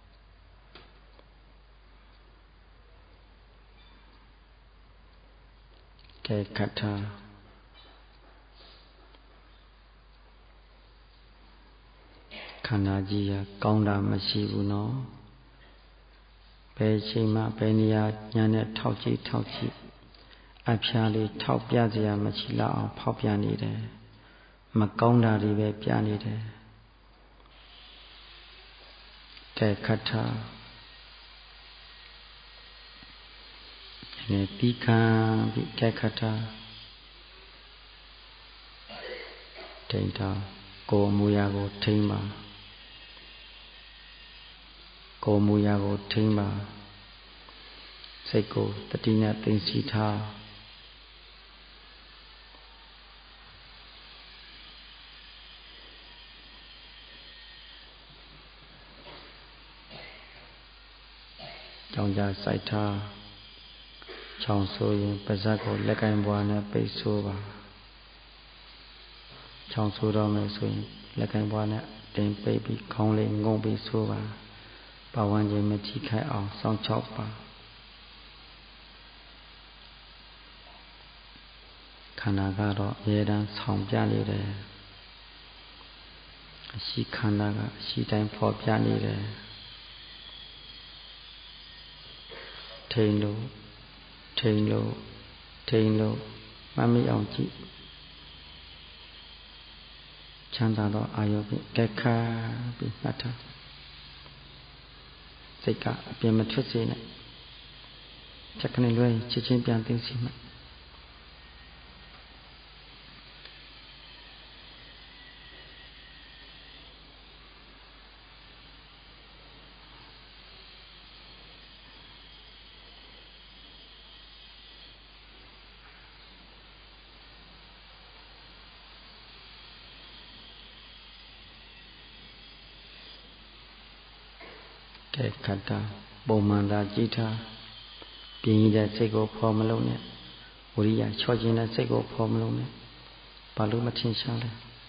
ကဲခတ်ထားခန္ဓာကြီးကကောင်းတာမရှိဘူးနော်ဘယ်ချိန်မှဘယ်နေရာညာနဲ့ထောက်ကြည့်အဖျားလေးထောက်ပြစရာမရှိတော့အောင်ဖောက်ပြနေတယ်မကောင်းတာတွေပဲပြနေတယ်ကဲခတ်ထားဒီခံပြီးကဲခတ်ထားထိန်ထားကိုယ်မူရာကိုထိန်ပါကိုယ်မူရာကိုထိန်ပါစိတ်ကိုတတိနဲ့သိသိထားကြောင်ကြစိုက်ထားချောင်းဆိုရင်ပါးစပ်ကိုလက်ကင်ဘွားနဲ့ပိတ်ဆိုးပါချောင်းဆိုတော့မယ်ဆိုရင်လက်ကင်ဘွားနဲ့တင်ပိတ်ပြီးခေါင်းလေးငုံပြီးဆိုးပါပတ်ဝန်းကျင်မထိခိုက်အောင်စောင့်ချောက်ပါခန္ဓာကတော့အမြဲတမ်းဆောင်ပြနေတယ်အရှိခန္ဓာကအရှိတိုင်းဖော်ပြနေတယ်ထိန်လို့မှတ်မိအောင်ကြည့်ချမ်းသာသောအာယုဖြင့်တက်ခါပြီးမှတ်ထားစိတ်ကအပြင်မထွက်စေနဲ့ချက်ခနဲ့လွဲရင်ချက်ချင်းပြန်သိစီမှကဲခတ်တာပုံမှန်သာကြည့်ထားပြင်းရတဲ့စိတ်ကိုဖော်မလို့နဲ့ဝိရိယချော့ခြင်းတဲ့စိတ်ကိုဖော်မလို့နဲ့ဘာလို့မထင်ရှားလဲ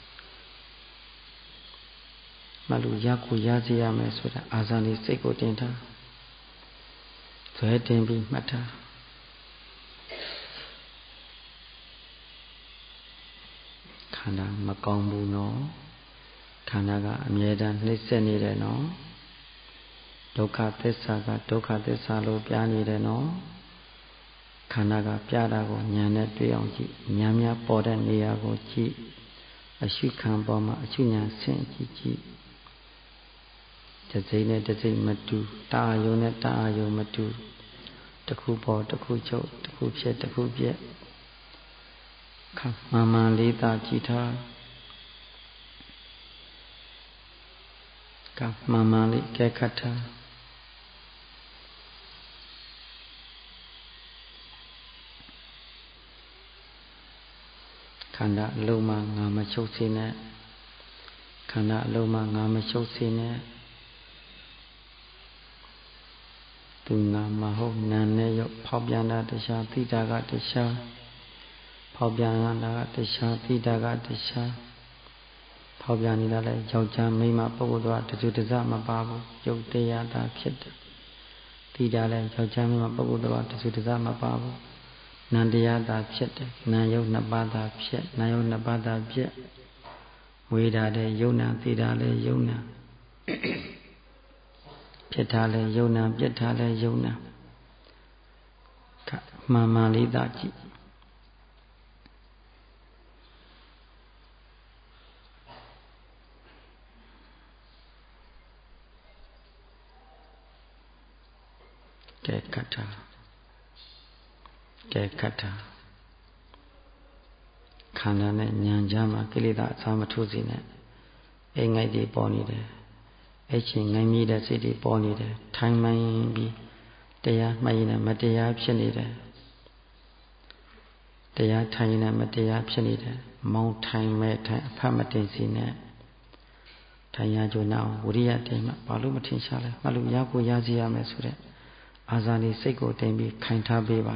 မလို့ရကိုရစေရမယ်ဆိုတာအာဇာလေးစိတ်ကိုတင်ထားဇွဲတင်ပြီးမှတ်ထားခန္ဓာမကောင်းဘူးနော်ခန္ဓာကအမြဲတမ်းနှိမ့်ဆက်နေတယ်နော်ဒုက္ခသစ္စာကဒုက္ခသစ္စာလို့ပြနေတယ်နော်ခန္ဓာကပြတာကိုဉာဏ်နဲ့တွေ့အောင်ကြည့်ဉာဏ်များပေါ်တဲ့နေရာကိုကြည့်အရှုခံပေါ်မှာအရှုဉာဏ်ဆင့်ကြည့်တစ်စိမ့်နဲ့တစ်စိမ့်မတူတအာယုံနဲ့တအာယုံမတူတစ်ခုပေါ်တစ်ခုချုပ်တစ်ခုဖြစ်တစ်ခုပြက်မှန်လေးသာကြည့်ထားမှန်လေးကဲခတ်ထားခန္ဓာအလုံးမှငါမချုပ်စေနဲ့ခန္ဓာအလုံးမှငါမချုပ်စေနဲ့သူငါမဟုတ်နာနဲ့ရုပ်ဖောက်ပြန်တာတရားသိတာကတရားဖောက်ပြန်တာကတရားသိတာကတရားဖောက်ပြန်နေတာလဲယောက်ျားမိန်းမပုဂ္ဂိုလ်တော်တစုတစမပါဘူးရုပ်တရားသာဖြစ်တယ်သိတာလဲယောက်ျားမိန်းမပုဂ္ဂိုလ်တော်တစုတစမပါဘူးနံတရားသာဖြစ်တယ်နံယုတ်နှစ်ပါးသာဖြစ်နံယုတ်နှစ်ပါးသာဖြစ်ဝေတာတဲ့ယုံနာသိတာလဲယုံနာဖြစ်တာလဲယုံနာပြစ်တာလဲယုံနာမှန်မှန်လေးသာကြည့်ကဲခတ်တာခန္ဓာနဲ့ဉာဏ်ကြားမှာကိလေသာအစာမထိုးစေနဲ့အိမ်ငိုက်တွေပေါ်နေတယ်အဲ့ချင်းငိုင်းမိတဲ့စိတ်တွေပေါ်နေတယ်ထိုင်မှန်ပြီးတရားမှတ်ရင်မတရားဖြစ်နေတယ်တရားထိုင်ရင်မတရားဖြစ်နေတယ်မောင်းထိုင်မဲ့ထိုင်အဖတ်မတင်စီနဲ့ထိုင်ရကြနာဝိရိယတင်မှဘာလို့မထင်ရှားလဲမှလို့ရကိုရစီရမယ်ဆိုတဲ့အာဇာနည်စိတ်ကိုတင်ပြီးခိုင်ထားပေးပါ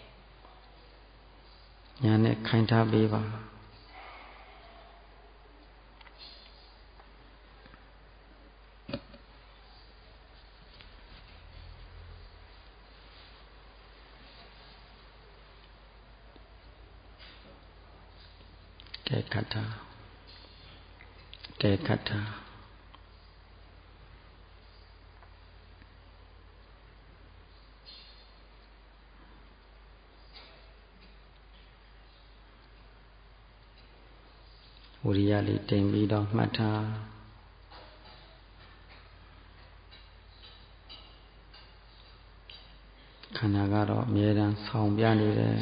ညာနဲ့ခိုင်ထားပေးပါကဲခတ်တာဝိရိယလေးတင်ပြီးတော့မှတ်ထားခန္ဓာကတော့အမြဲတမ်းဆောင်ပြနေတယ်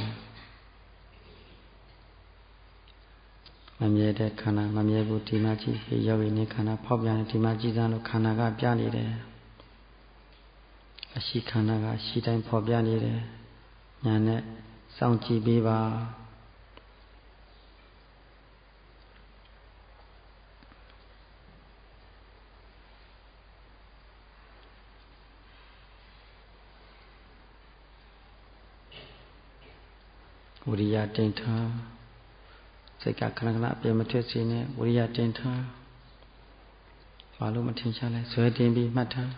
မမြဲတဲ့ခန္ဓာမမြဲဘူးဒီမှာကြည့်ရောက်ရင်ခန္ဓာဖောက်ပြန်ဒီမှာကြည့်စမ်းလို့ခန္ဓာကပြနေတယ်အရှိခန္ဓာကရှိတိုင်းဖော်ပြနေတယ်ညာနဲ့စောင့်ကြည့်ပေးပါဝိရိယတင်ထားစိတ်ကခဏခဏအပြည့်မထွက်စေနဲ့ဝိရိယတင်ထားဘာလို့မထင်ရှားလဲဇွဲတင်ပြီးမှတ်ထား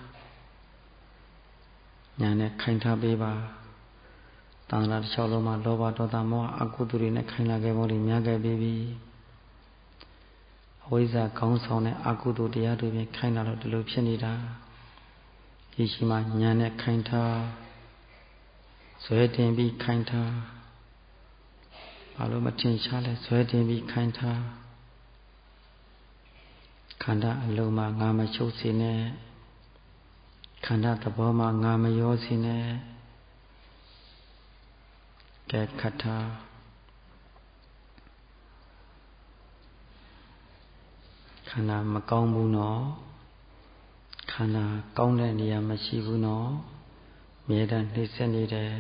ညာနဲ့ခိုင်ထားပေးပါတန်ခါတစ်လျှောက်လုံးမှာလောဘဒေါသမောဟအကုသိုလ်တွေနဲ့ခိုင်လာခဲ့ပုံတွေများခဲ့ပြီးပြီအဝိဇ္ဇာခေါင်းဆောင်တဲ့အကုသိုလ်တရားတွေပြင်ခိုင်လာလို့ဒီလိုဖြစ်နေတာဒီရှိမှညာနဲ့ခိုင်ထားဇွဲတင်ပြီးခိုင်ထားဘာလို့မထင်ရှားလဲဇွဲတင်ပြီးခိုင်ထားခန္ဓာအလုံးမှာငါမချုပ်စေနဲ့ခန္ဓာသဘောမှာငါမရောစေနဲ့ကဲခတ်ထားခန္ဓာမကောင်းဘူးနော်ခန္ဓာကောင်းတဲ့နေရာမရှိဘူးနော်မြဲတမ်းနှိမ့်ဆက်နေတယ်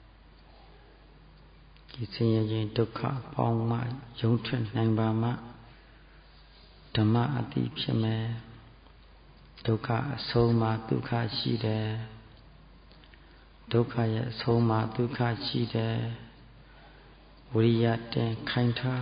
ဒီဆင်းရဲခြင်းဒုက္ခပေါင်းမှယုံထွက်နိုင်ပါမှဓမ္မအတိဖြစ်မယ်ဒုက္ခအဆုံးမှာဒုက္ခရှိတယ်ဒုက္ခရဲ့အဆုံးမှာဒုက္ခရှိတယ်ဝိရိယတင်ခိုင်ထား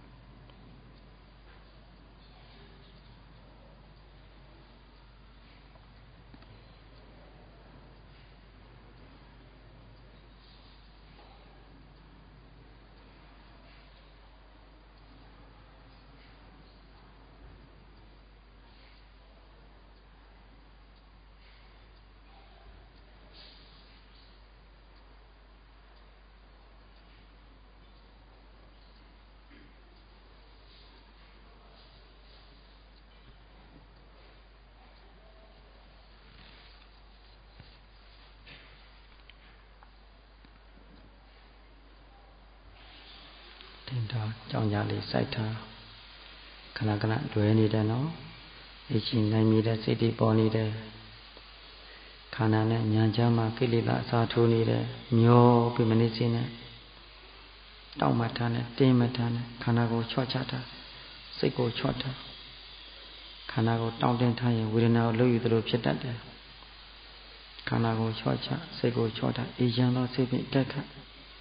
တင်ထားကြောင်းကြလေးစိုက်ထားခဏခဏလွယ်နေတယ်နော်အချင်းနိုင်မြတဲ့စိတ်တွေပေါ်နေတယ်ခန္ဓာနဲ့ဉာဏ်ချမ်းမှာကိလေသာအစာထိုးနေတယ်မျောပြီးမနေစင်းနဲ့တောက်မှထားနဲ့တင်းမှထားနဲ့ခန္ဓာကိုချော့ချတာစိတ်ကိုချော့ထားခန္ဓာကိုတောင့်တင်းထားရင်ဝေဒနာကိုလှုပ်ယူသလိုဖြစ်တတ်တယ်ခန္ဓာကိုချော့ချစိတ်ကိုချော့ထားအေးချမ်းသောစိတ်ဖြင့်တက်ခတ်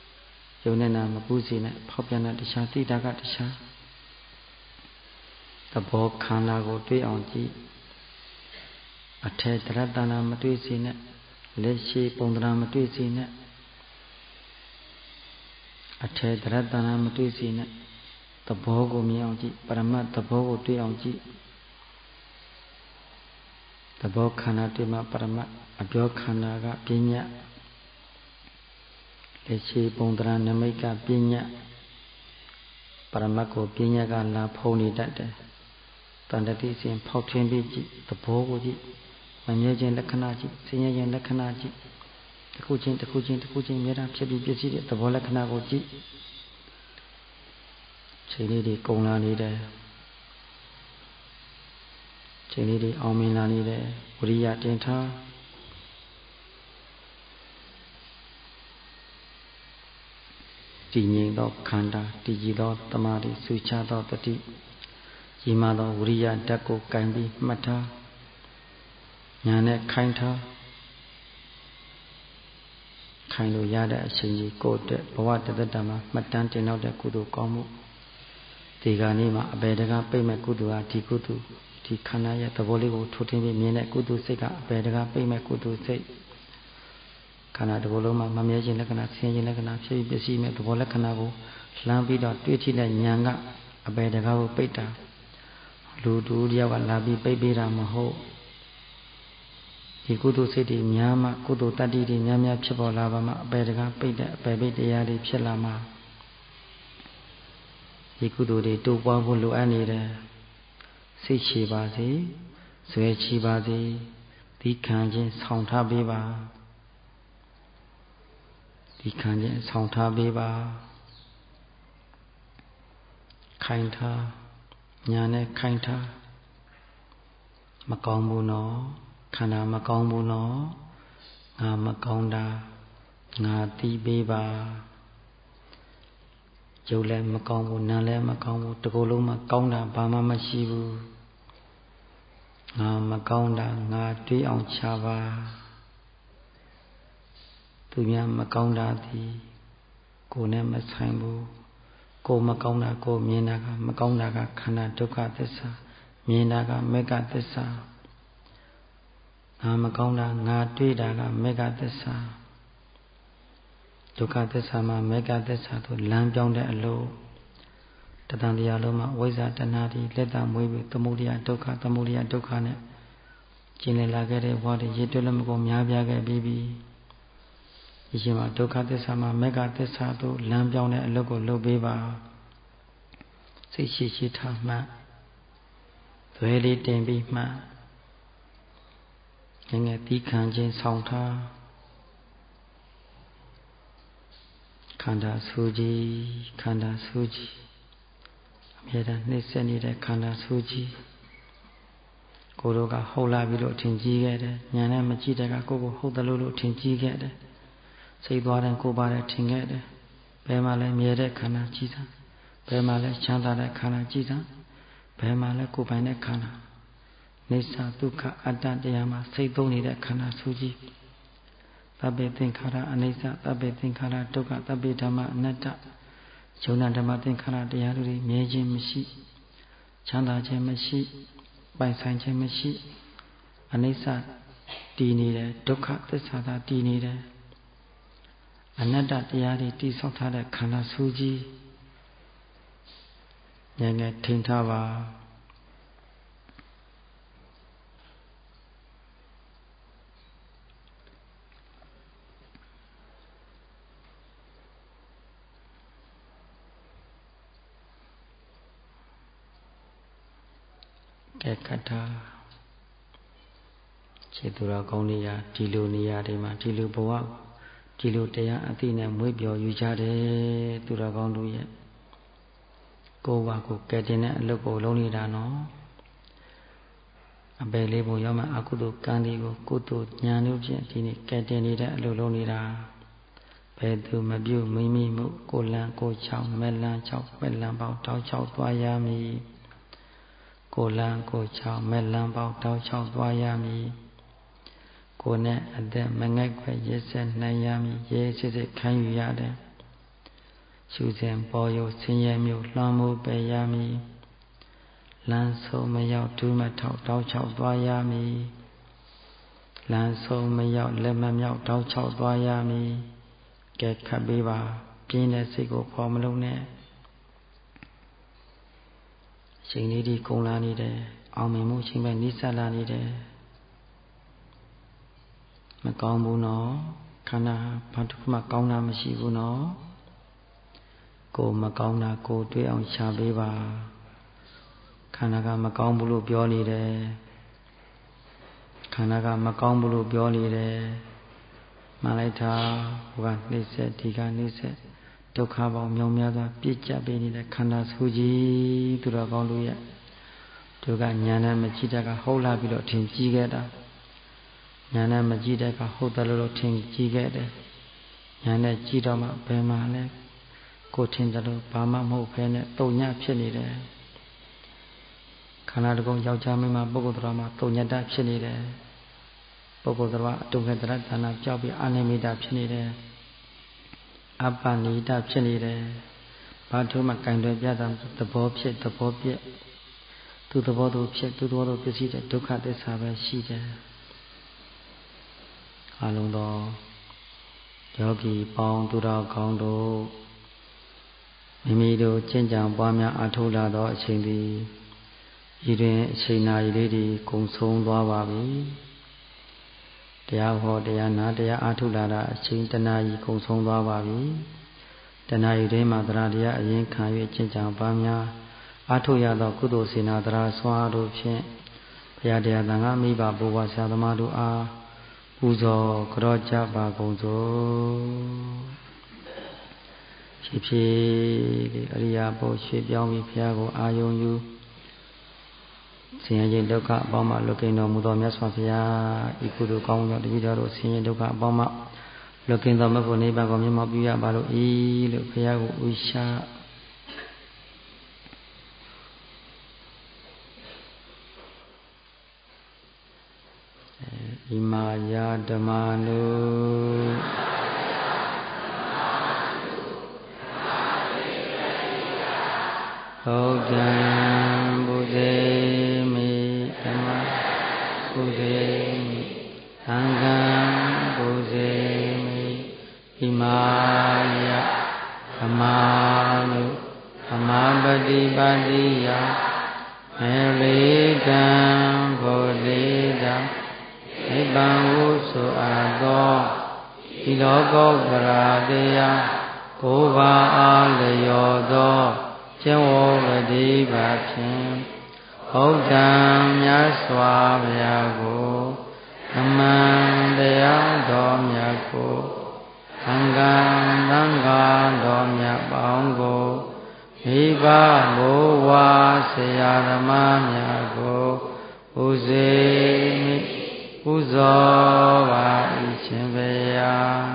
ယုံနဲ့နာမပူးစီနဲ့ဖောက်ပြန်တဲ့တရားတိတာကတရားတဘောခန္ဓာကိုတွေ့အောင်ကြည့်အထေတရတနာမတွေ့စေနဲ့လက်ရှိပုံသဏ္ဍာန်မတွေ့စေနဲ့အထေတရတနာမတွေ့စေနဲ့သဘောကိုမြင်အောင်ကြည့်ပရမတ်သဘောကိုတွေ့အောင်ကြည့်သဘောခန္ဓာတွေ့မှပရမတ်အပြောခန္ဓာကပညာလက်ရှိပုံသဏ္ဍာန်နမိတ်ကပညာပရမတ်ကိုပညာကလာဖုံးနေတတ်တယ်တန်တတိစဉ်ဖောက်ထွင်းပြီးကြည့်သဘောကိုကြည့်မမြဲခြင်းလက္ခဏာကြည့်ဆင်းရဲခြင်းလက္ခဏာကြည့်တစ်ခုချင်းတစ်ခုချင်းတစ်ခုချင်းမြဲတမ်းဖြစ်ပြီးပြည့်စည်တဲ့သဘောလက္ခဏာကိုကြည့်ချိန်လေးတွေကုန်လာနေတယ်ချိန်လေးတွေအောင်မြင်လာနေတယ်ဝိရိယတင်ထားတည်ငြိမ်သောခန္ဓာတည်ကြည်သောတမာတိစုချသောတတိကြီးမားသောဝိရိယဓာတ်ကိုကင်ပြီးမှတ်ထားညာနဲ့ခိုင်းထားခိုင်းလို့ရတဲ့အချိန်ကြီးကိုယ့်အတွက်ဘဝတသက်တာမှာမှတ်တမ်းတင်တော့တဲ့ကုသိုလ်ကောင်းမှုဒီကနေ့မှာအပေတကားပြိမ့်မဲ့ကုသိုလ်ဟာဒီကုသိုလ်ဒီခန္ဓာရဲ့သဘောလေးကိုထိုးထင်းပြီးမြင်တဲ့ကုသိုလ်စိတ်ကအပေတကားပြိမ့်မဲ့ကုသိုလ်စိတ်ခန္ဓာတစ်ခုလုံးမှာမမြဲခြင်းလက္ခဏာဆင်းရဲခြင်းလက္ခဏာဖြစ်ပြီးပစ္စည်းမဲ့သဘောလက္ခဏာကိုလှမ်းပြီးတော့တွေ့ထိတဲ့ဉာဏ်ကအပေတကားကိုပိတ်တာလူတူတယောက်ကလာပြီးပိတ်ပေးတာမဟုတ်ဒီကုသိုလ်စိတ်တွေများမှကုသိုလ်တတ္တိတွေများများဖြစ်ပေါ်လာပါမှအပေတကားပိတ်တဲ့အပေပိတ်တရားတွေဖြစ်လာမှဒီကုသိုလ်တွေတိုးပွားဖို့လိုအပ်နေတယ်စိတ်ရှိပါစေဇွဲချီပါစေဒီခံခြင်းဆောင်ထားပေးပါဒီခံခြင်းဆောင်ထားပေးပါခိုင်ထားညာနဲ့ခိုင်ထားမကောင်းဘူးနော်ခန္ဓာမကောင်းဘူးနော်ငါမကောင်းတာငါသိပေးပါရုပ်လည်းမကောင်းဘူးနာမ်လည်းမကောင်းဘူးတစ်ခုလုံးမကောင်းတာဘာမှမရှိဘူးငါမကောင်းတာငါတွေးအောင်ချပါသူများမကောင်းတာသည်ကိုယ်နဲ့မဆိုင်ဘူးကိုယ်မကောင်းတာကိုယ်မြင်တာကမကောင်းတာကခန္ဓာဒုက္ခသစ္စာမြင်တာကမေဃသစ္စာငါမကောင်းတာငါတွေးတာကမေဃသစ္စာဒုက္ခသစ္စာမှာမေဃသစ္စာတို့လမ်းပြောင်းတဲ့အလို့တဏှာတရားလုံးမှာဝိဇ္ဇာတဏှာတွေလက်တမွေးပြီးသမုဒယဒုက္ခသမုဒယဒုက္ခနဲ့ကျင်လည်လာခဲ့တဲ့ဘဝတွေရည်တွဲလည်းမကုန်များပြားခဲ့ပြီးဒီချိန်မှာဒုက္ခသစ္စာမှာမေဃသစ္စာတို့လမ်းပြောင်းတဲ့အလုပ်ကိုလုပ်ပေးပါစိတ်ရှိရှိထားမှသွဲလေးတင်ပြီးမှငယ်ငယ်တီးခံခြင်းဆောင်ထားခန္ဓာဆူကြီးခန္ဓာဆူကြီးအမြဲတမ်းနှိမ့်ဆက်နေတဲ့ခန္ဓာဆူကြီးကိုယ်တို့ကဟုတ်လာပြီလို့အထင်ကြီးခဲ့တယ်ဉာဏ်နဲ့မကြည့်တဲ့ကကိုယ်ကိုဟုတ်တယ်လို့အထင်ကြီးခဲ့တယ်စိတ်သွားတယ်ကိုယ်ပါတယ်ထင်ခဲ့တယ်ဘယ်မှာလဲမြဲတဲ့ခန္ဓာကြည်စမ်းဘယ်မှာလဲချမ်းသာတဲ့ခန္ဓာကြည်စမ်းဘယ်မှာလဲကိုယ်ပိုင်တဲ့ခန္ဓာနေသဒုက္ခအတ္တတရားမှာစိတ်သုံးနေတဲ့ခန္ဓာဆူကြီးသဗ္ဗေသင်္ခါရအနိစ္စသဗ္ဗေသင်္ခါရဒုက္ခသဗ္ဗေဓမ္မအနတ္တယုံနာဓမ္မသင်္ခါရတရားတို့မြဲခြင်းမရှိချမ်းသာခြင်းမရှိပိုင်ဆိုင်ခြင်းမရှိအနိစ္စတည်နေတယ်ဒုက္ခသစ္စာသာတည်နေတယ်အနတ္တတရားတွေတည်ဆောက်ထားတဲ့ခန္ဓာဆူကြီးဉာဏ်နဲ့ထင်ထားပါကဲကထာခြေသူတော်ကောင်းတွေကဒီလိုနေရာတွေမှာဒီလိုဘဝဒီလိုတရားအသိနဲ့မွေးပြော်ယူကြတယ်သူတော်ကောင်းတို့ရဲ့ကိုယ်ဝါကိုကဲတင်တဲ့အလုပ်ကိုလုံးနေတာနော်အပယ်လေးပုံရောက်မှအကုသိုလ်ကံတွေကိုကုသိုလ်ဉာဏ်တို့ဖြင့်ဒီနေ့ကဲတင်နေတဲ့အလုပ်လုံးနေတာဘယ်သူမပြုမိမိမှုကိုလန်းကိုချောင်းမဲ့လန်းချောင်းမဲ့လန်းပေါင်းတောက်ချောင်းသွားရမည်ကိုလန်းကိုချောင်းမဲ့လန်းပေါင်းတောက်ချောင်းသွားရမည်ကိုနဲ့အသက်မငဲ့ခွဲရစ်ဆက်နိုင်ရမည်ရေးစစ်စစ်ခံယူရတယ်ရှုစဉ်ပေါ်ယုတ်ဆင်းရဲမျိုးလွှမ်းမိုးပယ်ရမည်လမ်းဆုံးမရောက်ဒူးမထောက်တောက်ချောက်သွားရမည်လမ်းဆုံးမရောက်လက်မမြောက်တောက်ချောက်သွားရမည်ကဲခတ်ပေးပါပြင်းတဲ့စိတ်ကိုဖော်မလုံးနဲ့ချိန်လေးဒီကုန်လာနေတယ်အောင်မြင်မှုချိန်ပဲနိစ္စလာနေတယ်မကောင်းဘူးနော်ခန္ဓာဘာတစ်ခုမှကောင်းတာမရှိဘူးနော်ကိုမကောင်းတာကိုတွေ့အောင်ရှာပေးပါခန္ဓာကမကောင်းဘူးလို့ပြောနေတယ်ခန္ဓာကမကောင်းဘူးလို့ပြောနေတယ်မှန်လိုက်တာဟိုကနှိမ့်ဆက်ဒီကနှိမ့်ဆက်ဒုက္ခပေါင်းမြောင်များစွာပြည့်ကျပ်ပေးနေတဲ့ခန္ဓာစုကြီးသူတော်ကောင်းတို့ရဲ့သူကညာနဲ့မကြည့်တဲ့ကဟုတ်လာပြီးတော့ထင်ကြည့်ခဲ့တာညာနဲ့မကြည့်တဲ့ကဟုတ်တယ်လို့ထင်ကြည့်ခဲ့တယ်ညာနဲ့ကြည့်တော့မှဘယ်မှာလဲကိုထင်တယ်လို့ဘာမှမဟုတ်ဘဲနဲ့တုံညဖြစ်နေတယ်ခန္ဓာတကုံယောက်ျားမင်းမပုဂ္ဂိုလ်တော်မှာတုံညတဖြစ်နေတယ်ပုဂ္ဂိုလ်တော်အတုခေတ္တရတဏကြောက်ပြီးအာနိမိတဖြစ်နေတယ်အပ္ပနိဒဖြစ်နေတယ်ဘာထုမှကင်တွယ်ပြတာသဘောဖြစ်သဘောပြက်သူသဘောသူဖြစ်သူသဘောသူပစ္စည်းတဲ့ဒုက္ခသစ္စာပဲရှိတယ်အလုံးတော်ယောဂီပေါင်းသူတော်ကောင်းတို့မိမိတို့ကျင့်ကြံပွားများအားထုတ်လာသောအချိန်သည်ဤတွင်အချိန်နာရီလေးဒီကုံဆုံးသွားပါပြီတရားဟောတရားနာတရားအားထုတ်လာတာအချိန်တနာရီကုံဆုံးသွားပါပြီတနာရီတွင်မှတရားတရားအရင်ခံ၍ကျင့်ကြံပွားများအားထုတ်ရသောကုသိုလ်စေနာတရားဆွမ်းအားတို့ဖြင့်ဘုရားတရားသံဃာမိဘဘုရားဆရာသမားတို့အားပူဇော်ကြောကြပါကုန်စို့ဖြည်းဖြည်းလေးအရိယာပုရွှေ့ပြောင်းပြီးဘုရားကိုအာယုံယူဆင်းရဲခြင်းဒုက္ခအပေါင်းမှလွတ်ကင်းတော်မူသောမြတ်စွာဘုရားဤကုသိုလ်ကောင်းသောတပည့်တော်တို့ဆင်းရဲဒုက္ခအပေါင်းမှလွတ်ကင်းသောမဖို့နိဗ္ဗာန်ကိုမြတ်မောပြုရပါလို့ဤလို့ဘုရားကိုဥရှာဣမာယဓမ္မာနုဟုတ်တံဘုဇေမိဓမ္မဘုဇေမိသံဃံဘုဇေမိဣမာယဓမ္မာနုဓမ္မပฏิပါတိယမေလေတံဘုဇေတံနိဗ္ဗာန်ဟုဆိုအပ်သောဒီလောကုတ္တရာတရားကိုးပါးအားလျော်သောကျင့်ဝတ်ပฏิပတ်ဖြင့်ဟုတ်တံမြတ်စွာဘုရားကိုအမှန်တရားတော်မြတ်ကိုသံဃာသံဃာတော်မြတ်ပေါင်းကိုမိဘဘိုးဝါဆရာသမားများကိုဥစေမိပူဇော်ပါ၏ရှင်ဘုရား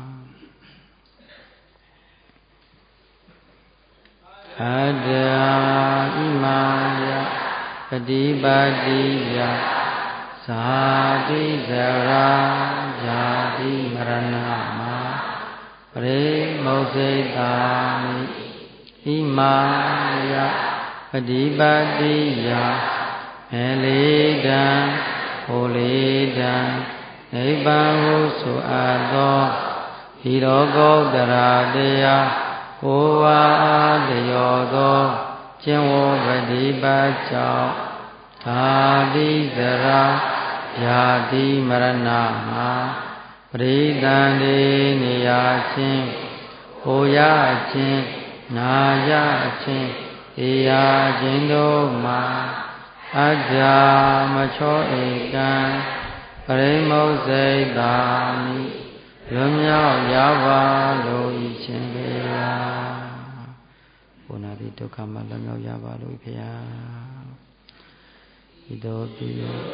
အတ္တဣမာယပฏิပါတိယဇာတိဇရာဇာတိမရဏမှာပရိမုစ္စိတာမိဣမာယပฏิပါတိယမေလေတံဟိုလေတံနိဗ္ဗာန်ဟုဆိုအပ်သောဒီလောကုတ္တရာတရားကိုယ်ဝါအားလျော်သောကျင့်ဝတ်ပฏิပတ်ကြောင့်သာတိဇရာယာတိမရဏမှာပရိသန္တိနေရာချင်းဟိုရချင်းနာရချင်းအေရာချင်းတို့မှာအကြမချောဧကံပရိမုစ္စိတာမိလွန်မြောက်ရပါလို့ဤရှင်ဘုရားဘုနာတိဒုက္ခမှလွန်မြောက်ရပါလို့ဘုရားဤသို့ပြု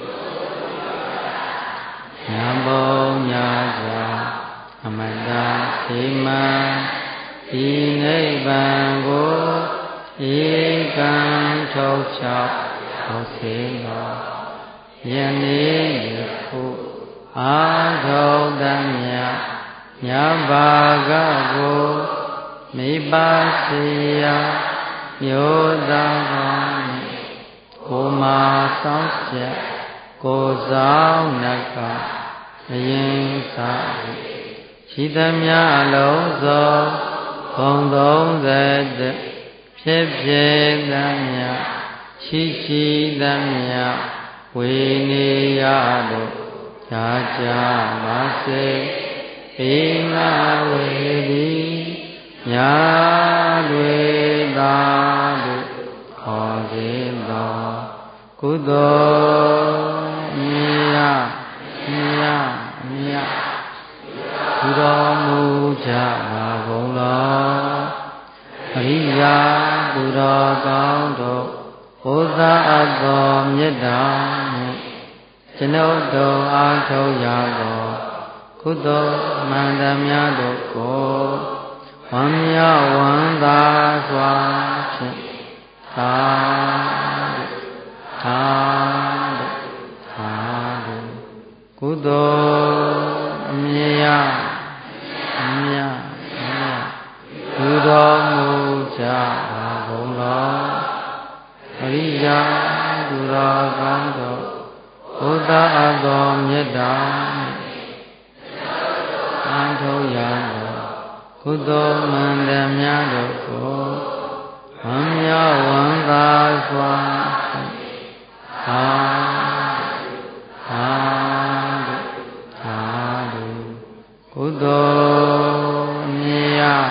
နံဘောညာစွာအမတသေမံဤနိဗ္ဗာန်ကိုဧကံထုတ်ချောက်ဟုတ်စေသောယနေ့ယခုအာထုတ်တည်းမြတ်ညဘာကကိုမိပါစေယမျိုးသားကောင်းကိုမာစောင့်ချက်ကိုဆောင်နကအရင်စားရှိသမျှလုံးစုံဘုံ30ဖြစ်ဖြစ်သမျှရှိသမျှဝေနေရတို့ကြာကြာပါစေဧငါဝေဒီညာတွေသာတို့ခေါ်ခြင်းသောကုသိုလ်မြတ်ပြုတော်မူကြပါကုန်လောအရိယာသူတော်ကောင်းတို့ဘုရားအပ်သောမေတ္တာနှင့်ကျွန်ုပ်တို့အားထုတ်ရသောကုသိုလ်မှန်သမျှတို့ကိုဝမ်းမြောက်ဝမ်းသာစွာဖြင့်သာကုသိုလ်အမြတ်ပြုတော်မူကြပါကုန်လောအရိယာသူတော်ကောင်းတို့ဘုရားအပ်သောမေတ္တာအားထုတ်ရသောကုသိုလ်မှန်သမျှတို့ကိုဝမ်းမြောက်ဝမ်းသာစွာသာကုသိုလ်မြတ်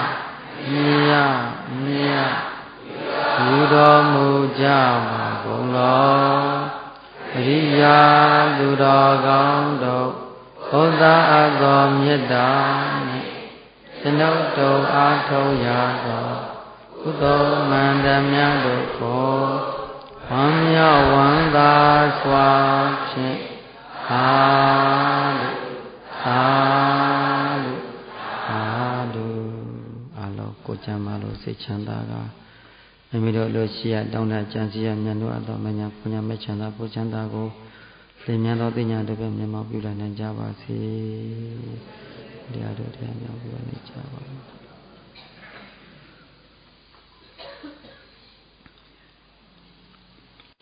ပြုတော်မူကြပါကုန်လောအရိယာသူတော်ကောင်းတို့ဘုရားအပ်သောမေတ္တာနှင့်ကျွန်ုပ်တို့အားထုတ်ရသောကုသိုလ်မှန်သမျှတို့ကိုဝမ်းမြောက်ဝမ်းသာစွာဖြင့်သာဓုအလုံးကိုကြံပါလို့စိတ်ချမ်းသာကမိမိတို့လိုရှိရတောင်းတကြံစီရမြတ်တို့အတော်မညာပညာမဲ့ချမ်းသာပူချမ်းသာကိုလင်မြတ်သောသိညာတို့ပဲမြတ်မောပြုနိုင်ကြပါစေတရားတို့တရားမြောက်ပြုနိုင်ကြ